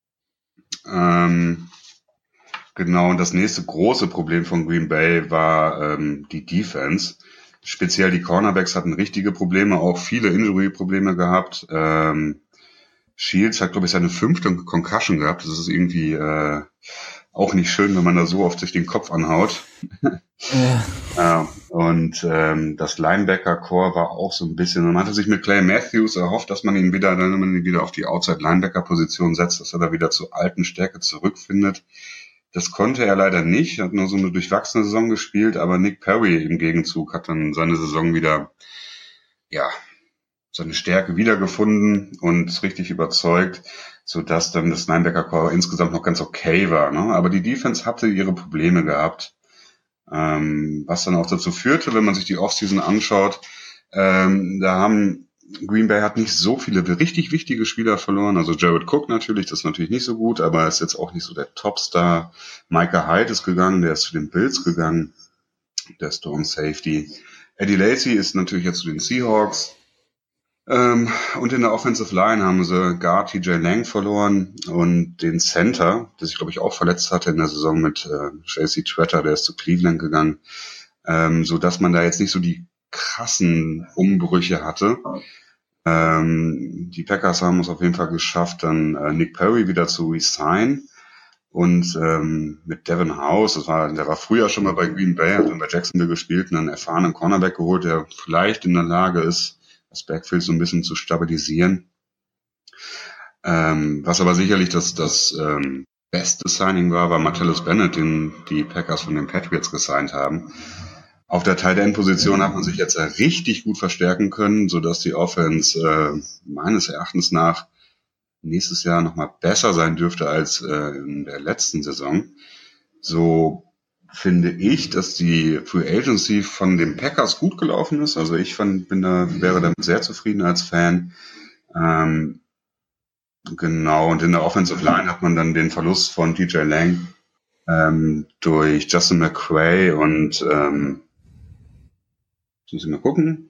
Ähm, genau, und das nächste große Problem von Green Bay war ähm, die Defense. Speziell die Cornerbacks hatten richtige Probleme, auch viele Injury-Probleme gehabt. Ähm, Shields hat, glaube ich, seine fünfte Concussion gehabt. Das ist irgendwie äh, auch nicht schön, wenn man da so oft sich den Kopf anhaut. Ja. Ja, und ähm, das Linebacker-Core war auch so ein bisschen, man hatte sich mit Clay Matthews erhofft, dass man ihn wieder, dann man ihn wieder auf die Outside-Linebacker-Position setzt, dass er da wieder zur alten Stärke zurückfindet. Das konnte er leider nicht, er hat nur so eine durchwachsene Saison gespielt, aber Nick Perry im Gegenzug hat dann seine Saison wieder, ja, seine Stärke wiedergefunden und richtig überzeugt, so dass dann das Linebacker-Core insgesamt noch ganz okay war, ne? Aber die Defense hatte ihre Probleme gehabt. Ähm, was dann auch dazu führte, wenn man sich die Offseason anschaut, ähm, da haben Green Bay hat nicht so viele richtig wichtige Spieler verloren. Also Jared Cook natürlich, das ist natürlich nicht so gut, aber er ist jetzt auch nicht so der Topstar. Micah Hyde ist gegangen, der ist zu den Bills gegangen, der Strong Safety. Eddie Lacy ist natürlich jetzt zu den Seahawks. Ähm, und in der Offensive Line haben sie Guard T J Lang verloren und den Center, der sich, glaube ich, auch verletzt hatte in der Saison mit äh, J C Tretter, der ist zu Cleveland gegangen, ähm, so dass man da jetzt nicht so die krassen Umbrüche hatte. Ähm, die Packers haben es auf jeden Fall geschafft, dann äh, Nick Perry wieder zu resign und ähm, mit Devin House, das war, der war früher schon mal bei Green Bay, hat dann bei Jacksonville gespielt und einen erfahrenen Cornerback geholt, der vielleicht in der Lage ist, das Backfield so ein bisschen zu stabilisieren. Ähm, was aber sicherlich das, das ähm, beste Signing war, war Martellus Bennett, den die Packers von den Patriots gesigned haben. Auf der Tight End Position hat man sich jetzt richtig gut verstärken können, sodass die Offense äh, meines Erachtens nach nächstes Jahr nochmal besser sein dürfte als äh, in der letzten Saison. So finde ich, dass die Free Agency von den Packers gut gelaufen ist. Also ich fand, bin da, wäre damit sehr zufrieden als Fan. Ähm, genau, und in der Offensive Line hat man dann den Verlust von T J Lang ähm, durch Justin McCray und ähm, muss ich mal gucken.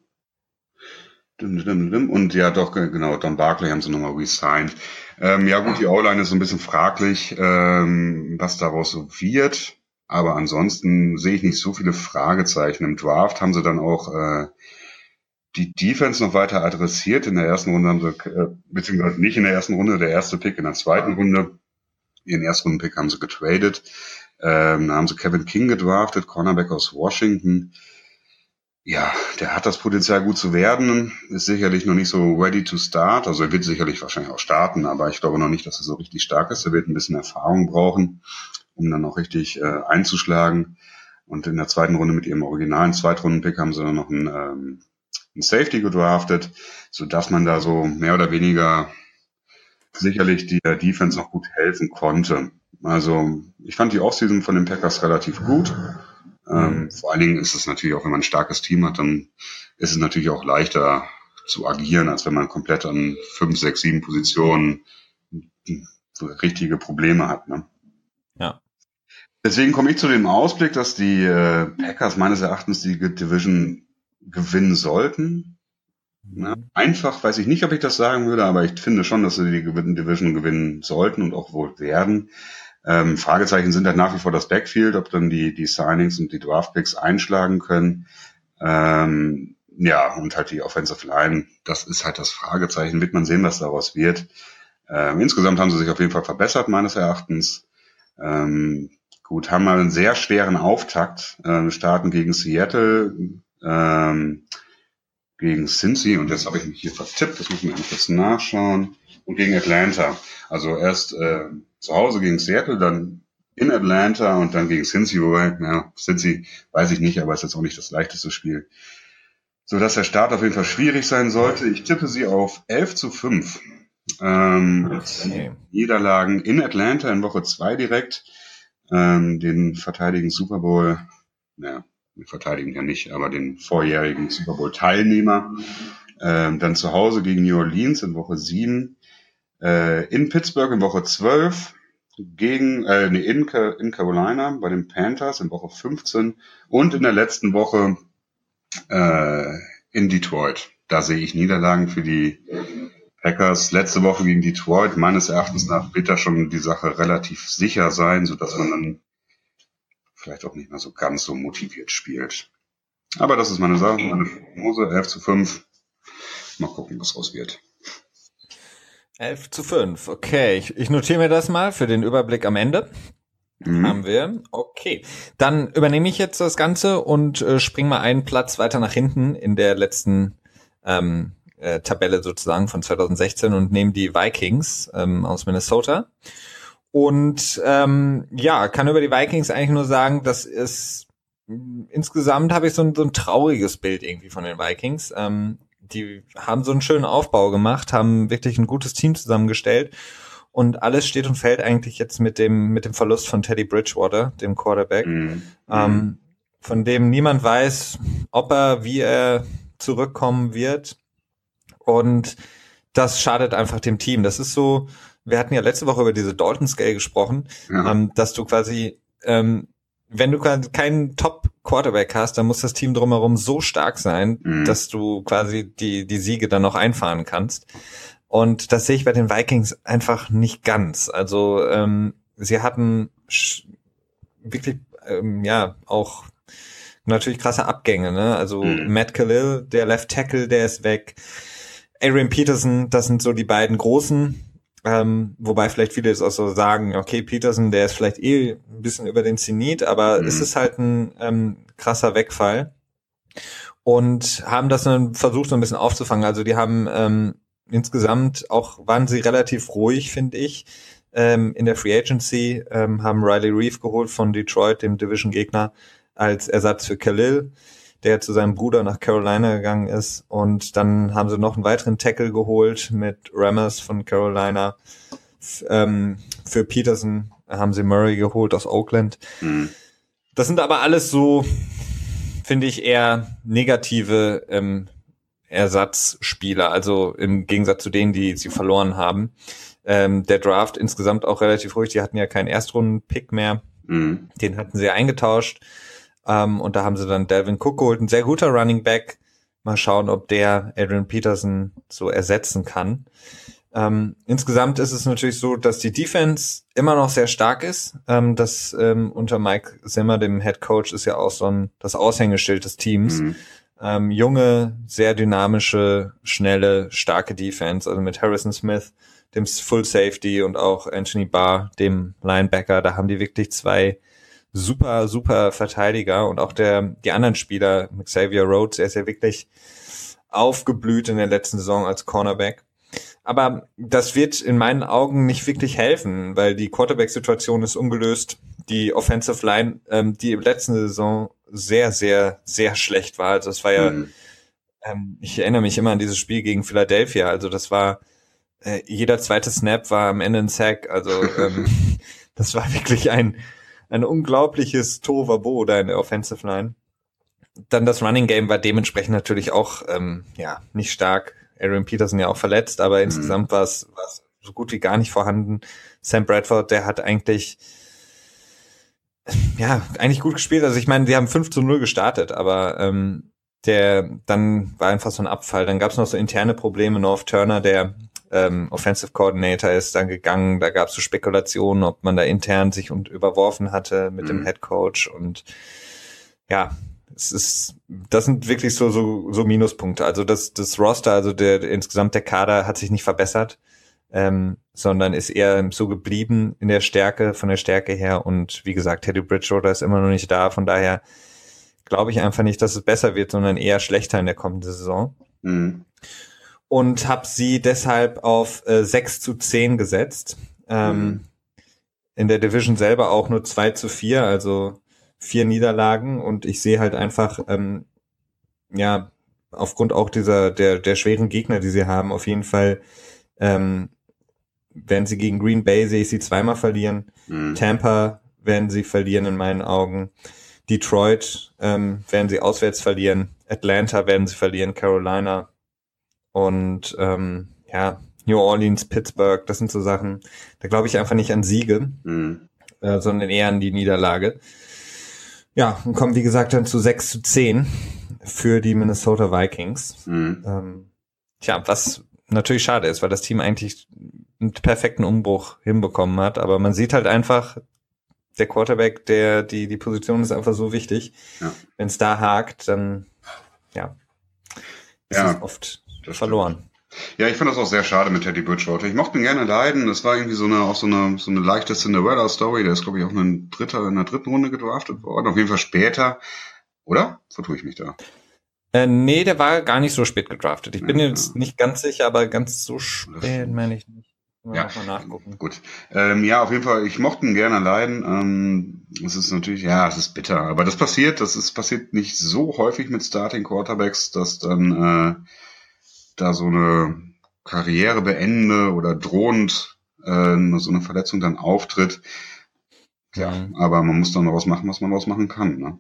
Und ja, doch, genau, Don Barkley haben sie nochmal resigned. Ähm, ja gut, die O-Line ist so ein bisschen fraglich, ähm, was daraus so wird. Aber ansonsten sehe ich nicht so viele Fragezeichen. Im Draft haben sie dann auch äh, die Defense noch weiter adressiert. In der ersten Runde haben sie, äh, beziehungsweise nicht in der ersten Runde, der erste Pick in der zweiten Runde. Ihren Erstrunden-Pick haben sie getradet. Ähm, da haben sie Kevin King gedraftet, Cornerback aus Washington. Ja, der hat das Potenzial, gut zu werden, ist sicherlich noch nicht so ready to start. Also er wird sicherlich wahrscheinlich auch starten, aber ich glaube noch nicht, dass er so richtig stark ist. Er wird ein bisschen Erfahrung brauchen, um dann auch richtig äh, einzuschlagen. Und in der zweiten Runde mit ihrem originalen Zweitrunden-Pick haben sie dann noch einen, ähm, einen Safety gedraftet, sodass man da so mehr oder weniger sicherlich die äh, Defense noch gut helfen konnte. Also ich fand die Offseason von den Packers relativ gut. Ähm, vor allen Dingen ist es natürlich auch, wenn man ein starkes Team hat, dann ist es natürlich auch leichter zu agieren, als wenn man komplett an fünf, sechs, sieben Positionen richtige Probleme hat. Ne? Ja. Deswegen komme ich zu dem Ausblick, dass die äh, Packers meines Erachtens die Division gewinnen sollten. Mhm. Ja, einfach weiß ich nicht, ob ich das sagen würde, aber ich finde schon, dass sie die Division gewinnen sollten und auch wohl werden. Ähm, Fragezeichen sind halt nach wie vor das Backfield, ob dann die, die Signings und die Draftpicks einschlagen können. Ähm, ja, und halt die Offensive Line, das ist halt das Fragezeichen. Wird man sehen, was daraus wird. Ähm, insgesamt haben sie sich auf jeden Fall verbessert, meines Erachtens. Ähm, Gut, haben wir einen sehr schweren Auftakt. Äh, wir starten gegen Seattle, ähm, gegen Cincy, und jetzt habe ich mich hier vertippt, das muss man eben kurz nachschauen, und gegen Atlanta. Also erst äh, zu Hause gegen Seattle, dann in Atlanta und dann gegen Cincy, wobei, ja, Cincy weiß ich nicht, aber ist jetzt auch nicht das leichteste Spiel. So dass der Start auf jeden Fall schwierig sein sollte. Ich tippe sie auf elf zu fünf. Ähm, okay. Niederlagen in Atlanta in Woche zwei direkt. Ähm, den verteidigen Super Bowl, naja, wir verteidigen ja nicht, aber den vorjährigen Super Bowl Teilnehmer. Ähm, dann zu Hause gegen New Orleans in Woche sieben. Äh, in Pittsburgh in Woche zwölf. Gegen, äh, nee, in, in Carolina bei den Panthers in Woche fünfzehn. Und in der letzten Woche äh, in Detroit. Da sehe ich Niederlagen für die Packers. Letzte Woche gegen Detroit, meines Erachtens nach, wird da schon die Sache relativ sicher sein, sodass man dann vielleicht auch nicht mehr so ganz so motiviert spielt. Aber das ist meine Sache, meine Prognose, elf zu fünf. Mal gucken, was raus wird. elf zu fünf, okay. Ich, ich notiere mir das mal für den Überblick am Ende. Mhm. Haben wir. Okay. Dann übernehme ich jetzt das Ganze und äh, spring mal einen Platz weiter nach hinten in der letzten ähm, äh, Tabelle sozusagen von zwanzig sechzehn und nehme die Vikings ähm, aus Minnesota. Und ähm, ja, kann über die Vikings eigentlich nur sagen, dass es insgesamt habe ich so ein, so ein trauriges Bild irgendwie von den Vikings. Ähm, die haben so einen schönen Aufbau gemacht, haben wirklich ein gutes Team zusammengestellt. Und alles steht und fällt eigentlich jetzt mit dem mit dem Verlust von Teddy Bridgewater, dem Quarterback, mhm. ähm, von dem niemand weiß, ob er, wie er zurückkommen wird. Und das schadet einfach dem Team. Das ist so, wir hatten ja letzte Woche über diese Dalton-Scale gesprochen, ja. ähm, dass du quasi, ähm, wenn du keinen Top-Quarterback hast, dann muss das Team drumherum so stark sein, mhm. dass du quasi die die Siege dann noch einfahren kannst. Und das sehe ich bei den Vikings einfach nicht ganz. Also ähm, sie hatten sch- wirklich ähm, ja auch natürlich krasse Abgänge, ne? Also mhm. Matt Khalil, der Left Tackle, der ist weg. Adrian Peterson, das sind so die beiden großen. Ähm, wobei vielleicht viele jetzt auch so sagen, okay, Peterson, der ist vielleicht eh ein bisschen über den Zenit, aber mhm. es ist halt ein ähm, krasser Wegfall. Und haben das dann versucht, so ein bisschen aufzufangen. Also die haben ähm, insgesamt auch, waren sie relativ ruhig, finde ich, ähm, in der Free Agency, ähm, haben Riley Reeve geholt von Detroit, dem Division-Gegner, als Ersatz für Khalil, der zu seinem Bruder nach Carolina gegangen ist. Und dann haben sie noch einen weiteren Tackle geholt mit Ramos von Carolina. F- ähm, für Peterson haben sie Murray geholt aus Oakland. Mhm. Das sind aber alles so, finde ich, eher negative ähm, Ersatzspieler, also im Gegensatz zu denen, die sie verloren haben. Ähm, der Draft insgesamt auch relativ ruhig. Die hatten ja keinen Erstrunden-Pick mehr. Mhm. Den hatten sie eingetauscht. Um, und da haben sie dann Dalvin Cook geholt, ein sehr guter Running Back. Mal schauen, ob der Adrian Peterson so ersetzen kann. Um, insgesamt ist es natürlich so, dass die Defense immer noch sehr stark ist. Um, das um, unter Mike Zimmer, dem Head Coach, ist ja auch so ein das Aushängeschild des Teams. Mhm. Um, junge, sehr dynamische, schnelle, starke Defense. Also mit Harrison Smith, dem Full Safety, und auch Anthony Barr, dem Linebacker. Da haben die wirklich zwei super, super Verteidiger, und auch der die anderen Spieler, Xavier Rhodes, er ist ja wirklich aufgeblüht in der letzten Saison als Cornerback. Aber das wird in meinen Augen nicht wirklich helfen, weil die Quarterback-Situation ist ungelöst. Die Offensive Line, ähm, die im letzten Saison sehr, sehr, sehr schlecht war. Also das war ja, mhm. ähm, ich erinnere mich immer an dieses Spiel gegen Philadelphia. Also das war, äh, jeder zweite Snap war am Ende ein Sack. Also ähm, das war wirklich ein ein unglaubliches Tohuwabohu da in der Offensive Line. Dann das Running Game war dementsprechend natürlich auch ähm, ja nicht stark. Adrian Peterson ja auch verletzt, aber mhm. insgesamt war es so gut wie gar nicht vorhanden. Sam Bradford, der hat eigentlich ja eigentlich gut gespielt. Also ich meine, die haben fünf zu null gestartet, aber ähm, der dann war einfach so ein Abfall. Dann gab es noch so interne Probleme. North Turner, der ähm, Offensive Coordinator, ist dann gegangen. Da gab es so Spekulationen, ob man da intern sich und überworfen hatte mit mhm. dem Head Coach. Und ja, es ist, das sind wirklich so so so Minuspunkte. Also das das Roster, also der, der insgesamt der Kader hat sich nicht verbessert. ähm, sondern ist eher so geblieben in der Stärke, von der Stärke her. Und wie gesagt, Teddy Bridgewater ist immer noch nicht da. Von daher glaube ich einfach nicht, dass es besser wird, sondern eher schlechter in der kommenden Saison. Mhm. Und habe sie deshalb auf äh, sechs zu zehn gesetzt. Ähm, Mhm. In der Division selber auch nur zwei zu vier, also vier Niederlagen. Und ich sehe halt einfach, ähm, ja, aufgrund auch dieser der der schweren Gegner, die sie haben, auf jeden Fall ähm, werden sie gegen Green Bay, sehe ich sie zweimal verlieren. Mhm. Tampa werden sie verlieren in meinen Augen. Detroit ähm, werden sie auswärts verlieren. Atlanta werden sie verlieren. Carolina. Und ähm, ja, New Orleans, Pittsburgh, das sind so Sachen, da glaube ich einfach nicht an Siege, Mhm. äh, sondern eher an die Niederlage. Ja, und kommen wie gesagt dann zu sechs zu zehn für die Minnesota Vikings. Mhm. Ähm, tja, was natürlich schade ist, weil das Team eigentlich einen perfekten Umbruch hinbekommen hat, aber man sieht halt einfach, der Quarterback, der die die Position ist einfach so wichtig. Ja. Wenn es da hakt, dann ja, ist Ja, es oft das verloren. Ja, ich fand das auch sehr schade mit Teddy Bridgewater. Ich mochte ihn gerne leiden. Das war irgendwie so eine, auch so eine, so eine leichte Cinderella-Story. Der ist, glaube ich, auch in der, dritter, in der dritten Runde gedraftet worden. Auf jeden Fall später. Oder? Vertue ich mich da? Äh, nee, der war gar nicht so spät gedraftet. Ich bin Ja, jetzt nicht ganz sicher, aber ganz so spät meine ich nicht. Mal Ja, nochmal nachgucken. Gut. Ähm, ja, auf jeden Fall, ich mochte ihn gerne leiden. Ähm, es ist natürlich, ja, es ist bitter. Aber das passiert, das ist passiert nicht so häufig mit Starting Quarterbacks, dass dann äh, da so eine Karriere beende oder drohend äh, so eine Verletzung dann auftritt. Ja, Mhm. aber man muss dann daraus machen, was man daraus machen kann. Ne?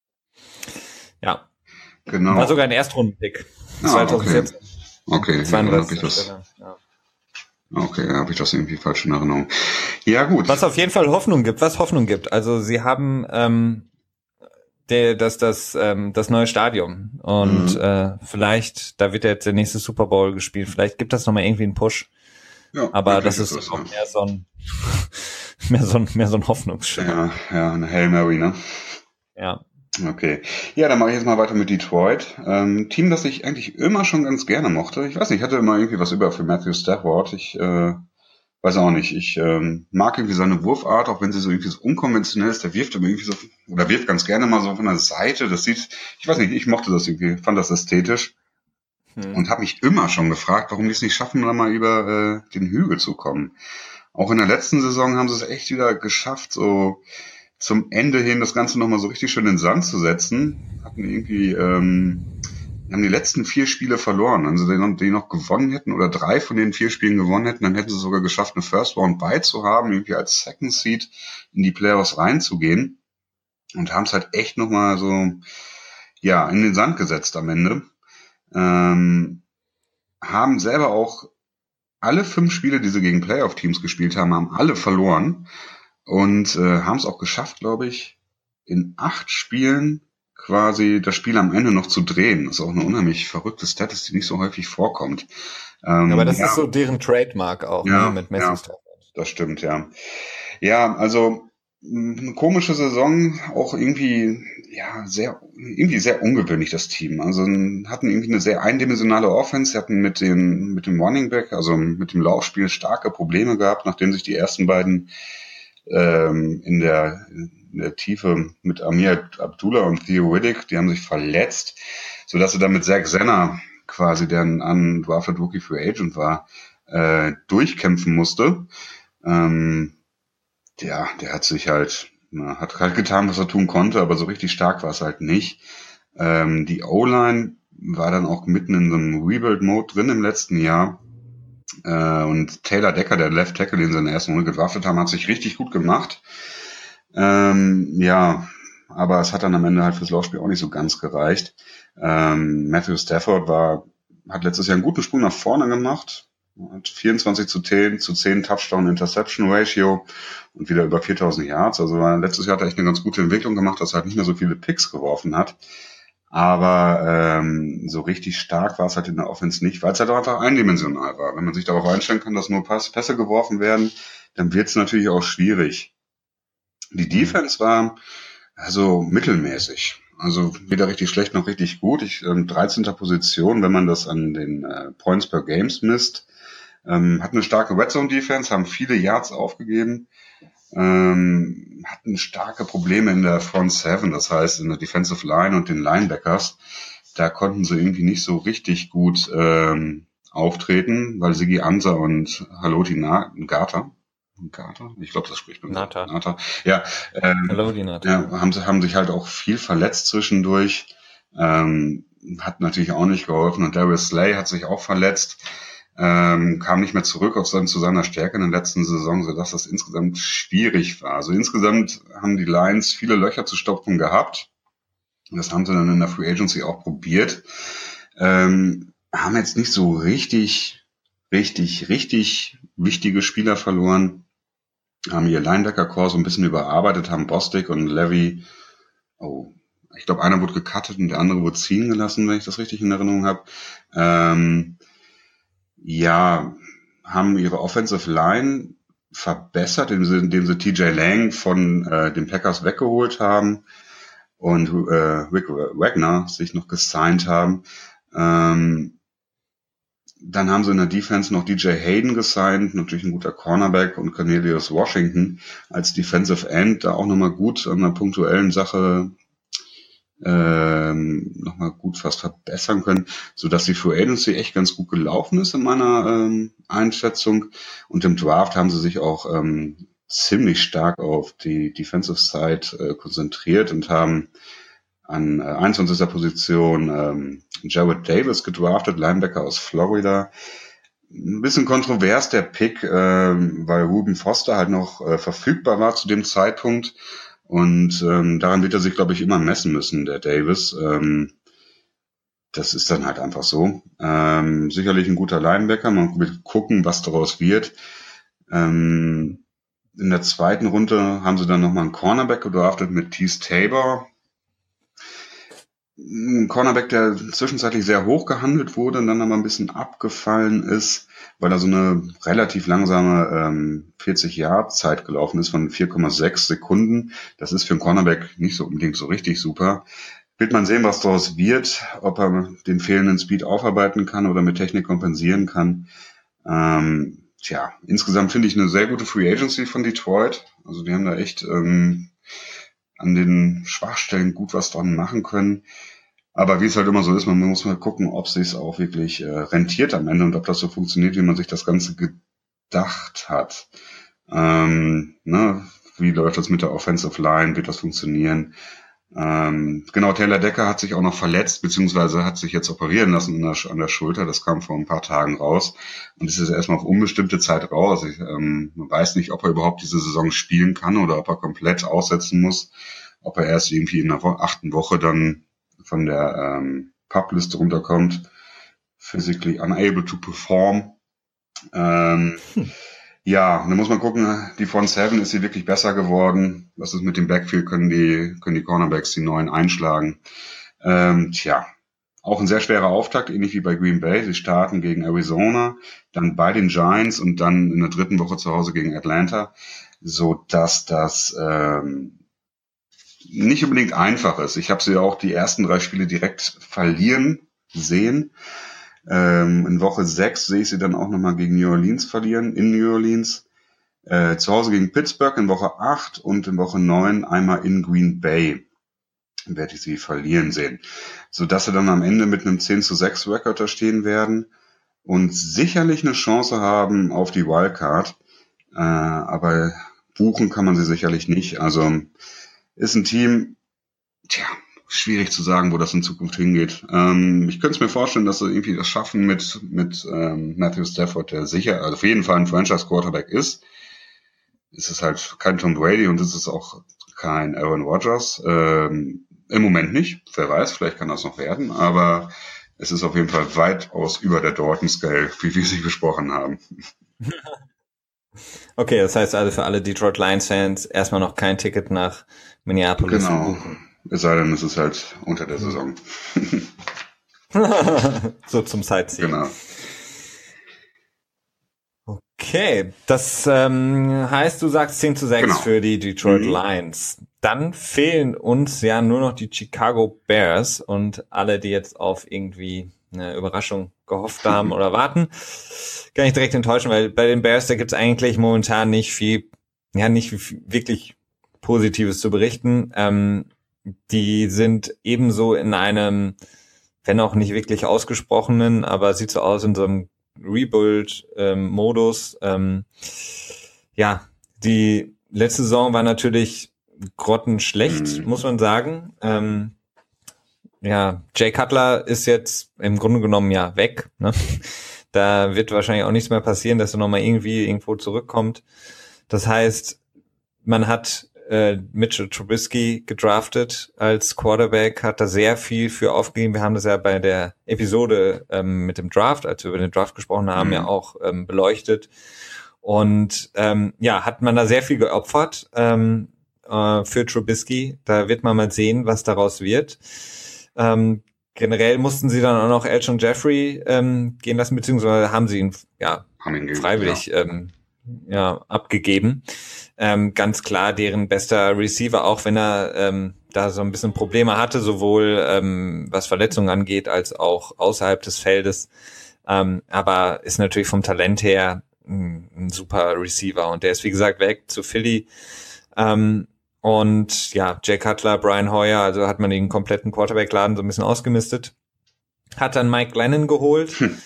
Ja, Genau. war sogar ein Erstrundenpick. Ah, zwanzig vierzehn. Okay, ja, dann habe ich das. Stelle. Ja. Okay, dann habe ich das irgendwie falsch in Erinnerung. Ja, gut. Was auf jeden Fall Hoffnung gibt, was Hoffnung gibt. Also sie haben ähm, der, das, das, ähm, das neue Stadion und Mhm. äh, vielleicht, da wird jetzt der nächste Super Bowl gespielt, vielleicht gibt das nochmal irgendwie einen Push. Ja, Aber möglich das ist das, auch ja. mehr so ein mehr so ein, mehr so ein Hoffnungsschimmer. Ja, ja, eine Hail Mary, ne? Ja. Okay. Ja, dann mache ich jetzt mal weiter mit Detroit. Ähm, Team, das ich eigentlich immer schon ganz gerne mochte. Ich weiß nicht, ich hatte immer irgendwie was über für Matthew Stafford. Ich äh, weiß auch nicht. Ich ähm, mag irgendwie seine Wurfart, auch wenn sie so irgendwie so unkonventionell ist. Der wirft aber irgendwie so, oder wirft ganz gerne mal so von der Seite. Das sieht, ich weiß nicht, ich mochte das irgendwie, fand das ästhetisch. Hm. Und habe mich immer schon gefragt, warum die es nicht schaffen, da mal über äh, den Hügel zu kommen. Auch in der letzten Saison haben sie es echt wieder geschafft, so zum Ende hin das Ganze nochmal so richtig schön in den Sand zu setzen. Hatten irgendwie, ähm, haben die letzten vier Spiele verloren. Wenn sie den, den noch gewonnen hätten oder drei von den vier Spielen gewonnen hätten, dann hätten sie sogar geschafft, eine First Round Bye zu haben, irgendwie als Second Seed in die Playoffs reinzugehen. Und haben es halt echt nochmal so, ja, in den Sand gesetzt am Ende. Ähm, haben selber auch alle fünf Spiele, die sie gegen Playoff-Teams gespielt haben, haben alle verloren. Und äh, haben es auch geschafft, glaube ich, in acht Spielen quasi das Spiel am Ende noch zu drehen. Das ist auch eine unheimlich verrückte Status, die nicht so häufig vorkommt. Ähm, Aber das ja, ist so deren Trademark auch, Ja, ne, mit Messi ja. Stafford. das stimmt, ja. Ja, also mh, eine komische Saison, auch irgendwie, ja, sehr, irgendwie sehr ungewöhnlich, das Team. Also n- hatten irgendwie eine sehr eindimensionale Offense, sie hatten mit dem, mit dem Running Back, also mit dem Laufspiel starke Probleme gehabt, nachdem sich die ersten beiden ähm, in der, in der Tiefe mit Amir Abdullah und Theo Riddick, die haben sich verletzt, sodass sie dann mit Zach Zenner quasi, der ein undrafted Rookie Free Agent war, äh, durchkämpfen musste. Ähm, ja, der hat sich halt, na, hat halt getan, was er tun konnte, aber so richtig stark war es halt nicht. Ähm, die O-Line war dann auch mitten in so einem Rebuild-Mode drin im letzten Jahr. Äh, und Taylor Decker, der Left Tackle, den sie in der ersten Runde gedraftet haben, hat sich richtig gut gemacht. Ähm, ja, aber es hat dann am Ende halt fürs Laufspiel auch nicht so ganz gereicht. Ähm, Matthew Stafford war, hat letztes Jahr einen guten Sprung nach vorne gemacht. Hat vierundzwanzig zu zehn zu zehn Touchdown-Interception-Ratio und wieder über viertausend Yards. Also war, letztes Jahr hat er echt eine ganz gute Entwicklung gemacht, dass er halt nicht mehr so viele Picks geworfen hat. Aber ähm, so richtig stark war es halt in der Offense nicht, weil es halt auch einfach eindimensional war. Wenn man sich darauf einstellen kann, dass nur Pass, Pässe geworfen werden, dann wird es natürlich auch schwierig. Die Defense war also mittelmäßig. Also weder richtig schlecht noch richtig gut. Ich ähm, dreizehnter Position, wenn man das an den äh, Points per Games misst. Ähm, hatten eine starke Red Zone Defense, haben viele Yards aufgegeben, ähm, hatten starke Probleme in der Front Seven, das heißt in der Defensive Line und den Linebackers. Da konnten sie irgendwie nicht so richtig gut ähm, auftreten, weil Sigi Ansa und Haloti Ngata, Ngata, ich glaube, das spricht man Nata. so. Nata. Ja, ähm, Haloti Nata. Ja, haben, haben sich halt auch viel verletzt zwischendurch. Ähm, hat natürlich auch nicht geholfen. Und Darius Slay hat sich auch verletzt. Ähm, kam nicht mehr zurück auf sein, zu seiner Stärke in der letzten Saison, sodass das insgesamt schwierig war. Also insgesamt haben die Lions viele Löcher zu stopfen gehabt. Das haben sie dann in der Free Agency auch probiert. Ähm, haben jetzt nicht so richtig, richtig, richtig wichtige Spieler verloren. Haben ihr Linebacker-Core so ein bisschen überarbeitet, haben Bostic und Levy, oh, ich glaube, einer wurde gecuttet und der andere wurde ziehen gelassen, wenn ich das richtig in Erinnerung habe. Ähm, ja, haben ihre Offensive Line verbessert, indem sie, indem sie T J Lang von äh, den Packers weggeholt haben und äh, Rick Wagner sich noch gesigned haben. Ähm, Dann haben sie in der Defense noch D J Hayden gesigned, natürlich ein guter Cornerback, und Cornelius Washington als Defensive End, da auch nochmal gut an einer punktuellen Sache ähm, nochmal gut fast verbessern können, sodass die Free Agency echt ganz gut gelaufen ist in meiner ähm, Einschätzung. Und im Draft haben sie sich auch ähm, ziemlich stark auf die Defensive Side äh, konzentriert und haben an äh, einundzwanzigster Position ähm, Jared Davis gedraftet, Linebacker aus Florida. Ein bisschen kontrovers der Pick, ähm, weil Reuben Foster halt noch äh, verfügbar war zu dem Zeitpunkt. Und ähm, daran wird er sich, glaube ich, immer messen müssen, der Davis. Ähm, das ist dann halt einfach so. Ähm, sicherlich ein guter Linebacker. Man wird gucken, was daraus wird. Ähm, in der zweiten Runde haben sie dann nochmal einen Cornerback gedraftet mit Tease Tabor. Ein Cornerback, der zwischenzeitlich sehr hoch gehandelt wurde und dann aber ein bisschen abgefallen ist, weil er so eine relativ langsame ähm, vierzig-Yard-Zeit gelaufen ist von vier Komma sechs Sekunden. Das ist für einen Cornerback nicht so unbedingt so richtig super. Wird man sehen, was daraus wird, ob er den fehlenden Speed aufarbeiten kann oder mit Technik kompensieren kann. Ähm, tja, insgesamt finde ich eine sehr gute Free Agency von Detroit. Also die haben da echt ähm, an den Schwachstellen gut was dran machen können. Aber wie es halt immer so ist, man muss mal gucken, ob es sich auch wirklich äh, rentiert am Ende und ob das so funktioniert, wie man sich das Ganze gedacht hat. Ähm, ne? Wie läuft das mit der Offensive Line? Wird das funktionieren? Ähm, genau, Taylor Decker hat sich auch noch verletzt, beziehungsweise hat sich jetzt operieren lassen an der, an der Schulter. Das kam vor ein paar Tagen raus. Und es ist erstmal auf unbestimmte Zeit raus. Ich, ähm, man weiß nicht, ob er überhaupt diese Saison spielen kann oder ob er komplett aussetzen muss. Ob er erst irgendwie in der achten Woche dann von der ähm, Publiste runterkommt. Physically unable to perform. Ähm, hm. Ja, dann muss man gucken, die Front Seven, ist sie wirklich besser geworden? Was ist mit dem Backfield? Können die, können die Cornerbacks die neuen einschlagen? Ähm, tja, auch ein sehr schwerer Auftakt, ähnlich wie bei Green Bay. Sie starten gegen Arizona, dann bei den Giants und dann in der dritten Woche zu Hause gegen Atlanta, so dass das ähm, nicht unbedingt einfach ist. Ich habe sie auch die ersten drei Spiele direkt verlieren sehen. Ähm, in Woche sechs sehe ich sie dann auch nochmal gegen New Orleans verlieren, in New Orleans. Äh, zu Hause gegen Pittsburgh in Woche acht und in Woche neun einmal in Green Bay werde ich sie verlieren sehen. Sodass sie dann am Ende mit einem zehn zu sechs Record da stehen werden und sicherlich eine Chance haben auf die Wildcard. Äh, aber buchen kann man sie sicherlich nicht. Also ist ein Team, tja, schwierig zu sagen, wo das in Zukunft hingeht. Ähm, ich könnte es mir vorstellen, dass sie irgendwie das schaffen mit mit ähm, Matthew Stafford, der sicher, also auf jeden Fall ein Franchise-Quarterback ist. Es ist halt kein Tom Brady und es ist auch kein Aaron Rodgers. Ähm, Im Moment nicht. Wer weiß, vielleicht kann das noch werden. Aber es ist auf jeden Fall weitaus über der Dalton-Scale, wie wir sie besprochen haben. Okay, das heißt also für alle Detroit Lions-Fans erstmal noch kein Ticket nach Minneapolis genau. buchen. Es sei denn, es ist halt unter der Saison. So zum Sightseeing. Genau. Okay, das ähm, heißt, du sagst zehn zu sechs Genau. für die Detroit Mhm. Lions. Dann fehlen uns ja nur noch die Chicago Bears und alle, die jetzt auf irgendwie eine Überraschung gehofft haben oder warten, gar nicht direkt enttäuschen, weil bei den Bears, da gibt's eigentlich momentan nicht viel, ja, nicht viel, wirklich Positives zu berichten. Ähm, die sind ebenso in einem, wenn auch nicht wirklich ausgesprochenen, aber sieht so aus in so einem Rebuild-Modus. Ähm, ja, die letzte Saison war natürlich grottenschlecht, mhm. muss man sagen. Ähm, ja, Jay Cutler ist jetzt im Grunde genommen ja weg. Ne? Da wird wahrscheinlich auch nichts mehr passieren, dass er nochmal irgendwie irgendwo zurückkommt. Das heißt, man hat äh, Mitchell Trubisky gedraftet als Quarterback, hat da sehr viel für aufgegeben. Wir haben das ja bei der Episode ähm, mit dem Draft, als wir über den Draft gesprochen haben, mhm. ja auch ähm, beleuchtet. Und ähm, ja, hat man da sehr viel geopfert ähm, äh, für Trubisky. Da wird man mal sehen, was daraus wird. Ähm, generell mussten sie dann auch noch Alshon Jeffrey ähm, gehen lassen, beziehungsweise haben sie ihn ja haben ihn freiwillig ja. Ähm, ja, abgegeben. Ähm, ganz klar deren bester Receiver, auch wenn er ähm, da so ein bisschen Probleme hatte, sowohl ähm, was Verletzungen angeht, als auch außerhalb des Feldes. Ähm, aber ist natürlich vom Talent her ein, ein super Receiver. Und der ist, wie gesagt, weg zu Philly. Ähm, Und ja, Jay Cutler, Brian Hoyer, also hat man den kompletten Quarterback-Laden so ein bisschen ausgemistet. Hat dann Mike Glennon geholt. Hm.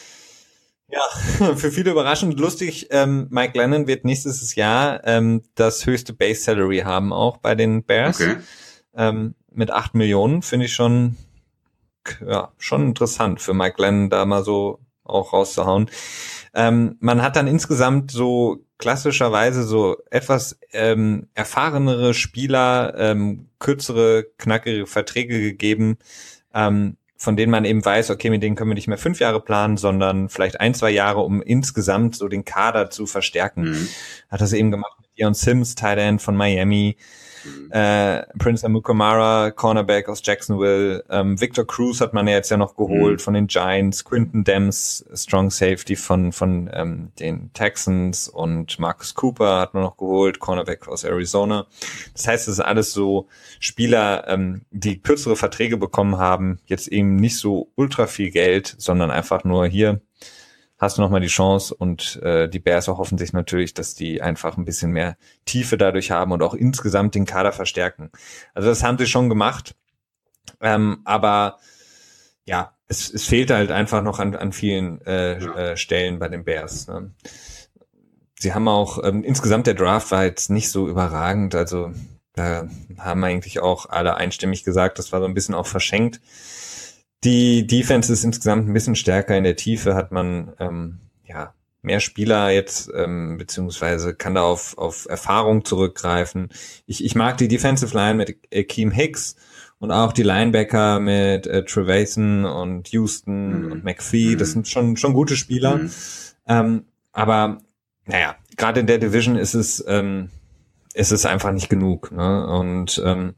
Ja, für viele überraschend lustig. Ähm, Mike Glennon wird nächstes Jahr ähm, das höchste Base-Salary haben, auch bei den Bears. Okay. Ähm, mit acht Millionen, finde ich schon, ja, schon interessant für Mike Glennon da mal so auch rauszuhauen. Ähm, man hat dann insgesamt so klassischerweise so etwas ähm, erfahrenere Spieler, ähm, kürzere, knackige Verträge gegeben, ähm, von denen man eben weiß, okay, mit denen können wir nicht mehr fünf Jahre planen, sondern vielleicht ein, zwei Jahre, um insgesamt so den Kader zu verstärken. Mhm. Hat das eben gemacht mit Dion Sims, Tight End von Miami, mhm. äh, Prince Amukamara, Cornerback aus Jacksonville, ähm, Victor Cruz hat man ja jetzt ja noch geholt mhm. von den Giants, Quinton Dems, Strong Safety von von ähm, den Texans und Marcus Cooper hat man noch geholt, Cornerback aus Arizona. Das heißt, es ist alles so Spieler, ähm, die kürzere Verträge bekommen haben, jetzt eben nicht so ultra viel Geld, sondern einfach nur hier hast du nochmal die Chance und äh, die Bears erhoffen sich natürlich, dass die einfach ein bisschen mehr Tiefe dadurch haben und auch insgesamt den Kader verstärken. Also das haben sie schon gemacht, ähm, aber ja, es, es fehlt halt einfach noch an, an vielen äh, ja. äh, Stellen bei den Bears. Ne? Sie haben auch, ähm, insgesamt der Draft war jetzt nicht so überragend, also da haben eigentlich auch alle einstimmig gesagt, das war so ein bisschen auch verschenkt. Die Defense ist insgesamt ein bisschen stärker in der Tiefe, hat man ähm, ja mehr Spieler jetzt, ähm, beziehungsweise kann da auf auf Erfahrung zurückgreifen. Ich ich mag die Defensive Line mit Akeem Hicks und auch die Linebacker mit äh, Trevathan und Houston mhm. und McPhee. Das sind schon schon gute Spieler. Mhm. Ähm, aber naja, gerade in der Division ist es ähm, ist es einfach nicht genug. Ne? Und ähm,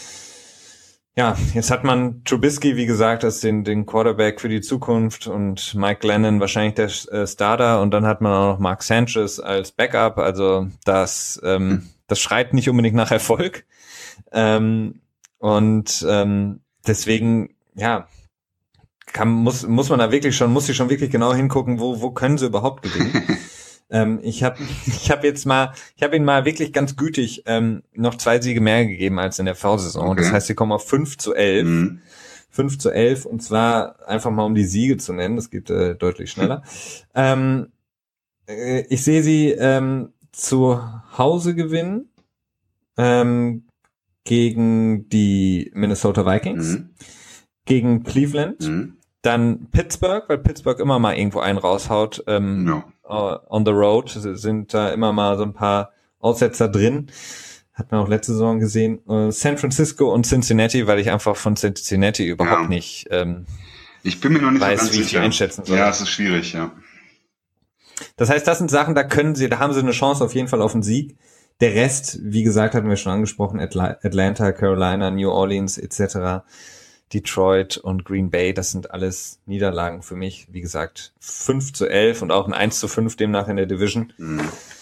ja, jetzt hat man Trubisky, wie gesagt, als den, den Quarterback für die Zukunft und Mike Glennon wahrscheinlich der äh, Starter und dann hat man auch noch Mark Sanchez als Backup, also das, ähm, das schreit nicht unbedingt nach Erfolg. Ähm, und ähm, deswegen, ja, kann, muss, muss man da wirklich schon, muss ich schon wirklich genau hingucken, wo, wo können sie überhaupt gewinnen. Ähm, ich habe ich hab jetzt mal, ich habe ihnen mal wirklich ganz gütig ähm, noch zwei Siege mehr gegeben als in der Vorsaison. Okay. Das heißt, sie kommen auf fünf zu elf. Mhm. fünf zu elf und zwar einfach mal um die Siege zu nennen. Das geht äh, deutlich schneller. ähm, äh, ich sehe sie ähm, zu Hause gewinnen ähm, gegen die Minnesota Vikings, mhm. gegen Cleveland, mhm. dann Pittsburgh, weil Pittsburgh immer mal irgendwo einen raushaut. Ähm, no. On the road sind da immer mal so ein paar Aussetzer drin. Hat man auch letzte Saison gesehen. Uh, San Francisco und Cincinnati, weil ich einfach von Cincinnati überhaupt ja. nicht ähm, ich bin mir noch nicht weiß, so ganz wie ich die einschätzen soll. Ja, es ist schwierig, ja. Das heißt, das sind Sachen, da können sie, da haben sie eine Chance auf jeden Fall auf einen Sieg. Der Rest, wie gesagt, hatten wir schon angesprochen, Atlanta, Carolina, New Orleans et cetera, Detroit und Green Bay, das sind alles Niederlagen für mich. Wie gesagt, fünf zu elf und auch ein eins zu fünf demnach in der Division. Mhm.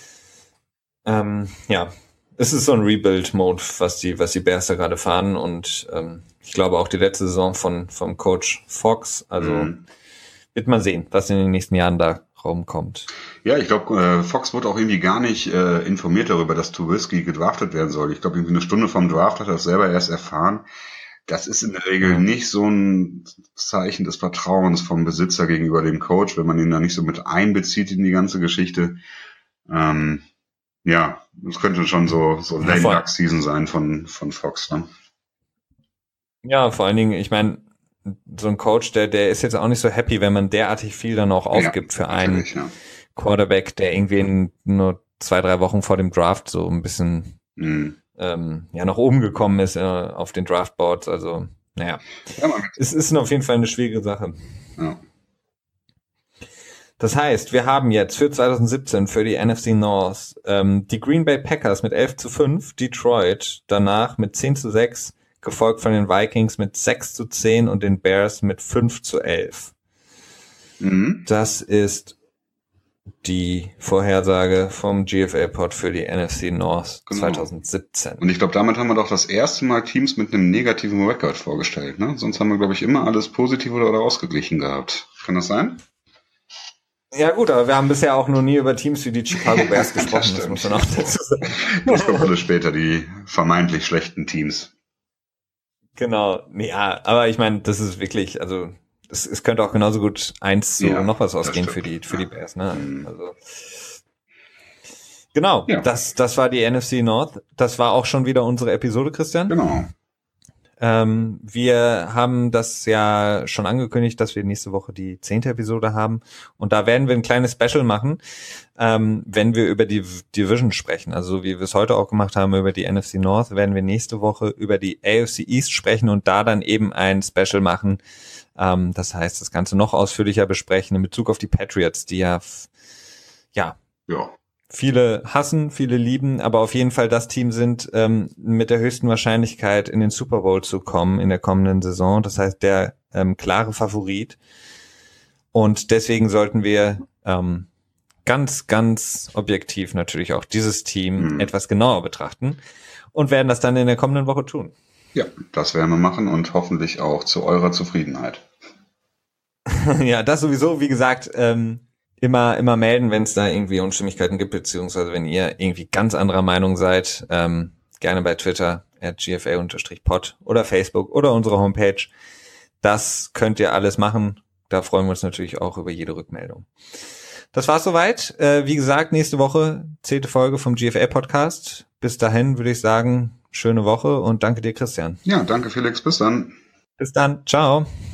Ähm, ja, es ist so ein Rebuild-Mode, was die, was die Bears da gerade fahren und ähm, ich glaube auch die letzte Saison von vom Coach Fox, also mhm. wird man sehen, was in den nächsten Jahren da rumkommt. Ja, ich glaube, äh, Fox wurde auch irgendwie gar nicht äh, informiert darüber, dass Trubisky gedraftet werden soll. Ich glaube, irgendwie eine Stunde vom Draft hat er das selber erst erfahren. Das ist in der Regel ja. nicht so ein Zeichen des Vertrauens vom Besitzer gegenüber dem Coach, wenn man ihn da nicht so mit einbezieht in die ganze Geschichte. Ähm, ja, das könnte schon so so Lame Duck Season sein von von Fox, ne? Ja, vor allen Dingen, ich meine, so ein Coach, der der ist jetzt auch nicht so happy, wenn man derartig viel dann auch aufgibt ja, für einen ja. Quarterback, der irgendwie in nur zwei, drei Wochen vor dem Draft so ein bisschen mhm. ähm, ja nach oben gekommen ist äh, auf den Draftboards. Also, naja, ja, es ist auf jeden Fall eine schwierige Sache. Ja. Das heißt, wir haben jetzt für zwanzig siebzehn für die N F C North ähm, die Green Bay Packers mit elf zu fünf, Detroit danach mit zehn zu sechs, gefolgt von den Vikings mit sechs zu zehn und den Bears mit fünf zu elf. Mhm. Das ist die Vorhersage vom G F L-Pod für die N F C North genau. zwanzig siebzehn. Und ich glaube, damit haben wir doch das erste Mal Teams mit einem negativen Record vorgestellt, ne? Sonst haben wir, glaube ich, immer alles positiv oder, oder ausgeglichen gehabt. Kann das sein? Ja gut, aber wir haben bisher auch noch nie über Teams wie die Chicago Bears gesprochen, das, das muss man auch dazu sagen. Das kommt alles später, die vermeintlich schlechten Teams. Genau, ja, aber ich meine, das ist wirklich, also es, es könnte auch genauso gut eins zu ja, noch was ausgehen für die für ja. die Bears, ne? Mhm. Also genau, ja. das das war die N F C North. Das war auch schon wieder unsere Episode, Christian. Genau. Ähm, wir haben das ja schon angekündigt, dass wir nächste Woche die zehnte Episode haben und da werden wir ein kleines Special machen, ähm, wenn wir über die Division sprechen. Also wie wir es heute auch gemacht haben über die N F C North, werden wir nächste Woche über die A F C East sprechen und da dann eben ein Special machen. Ähm, das heißt, das Ganze noch ausführlicher besprechen in Bezug auf die Patriots, die ja, ja, ja. viele hassen, viele lieben, aber auf jeden Fall das Team sind ähm, mit der höchsten Wahrscheinlichkeit in den Super Bowl zu kommen in der kommenden Saison. Das heißt, der ähm, klare Favorit. Und deswegen sollten wir ähm, ganz, ganz objektiv natürlich auch dieses Team mhm. etwas genauer betrachten und werden das dann in der kommenden Woche tun. Ja, das werden wir machen und hoffentlich auch zu eurer Zufriedenheit. Ja, das sowieso, wie gesagt, ähm, immer immer melden, wenn es da irgendwie Unstimmigkeiten gibt, beziehungsweise wenn ihr irgendwie ganz anderer Meinung seid, ähm, gerne bei Twitter at G F A Pod oder Facebook oder unsere Homepage. Das könnt ihr alles machen. Da freuen wir uns natürlich auch über jede Rückmeldung. Das war's soweit. Äh, wie gesagt, nächste Woche zehnte Folge vom G F A Podcast. Bis dahin würde ich sagen, schöne Woche und danke dir, Christian. Ja, danke Felix. Bis dann. Bis dann. Ciao.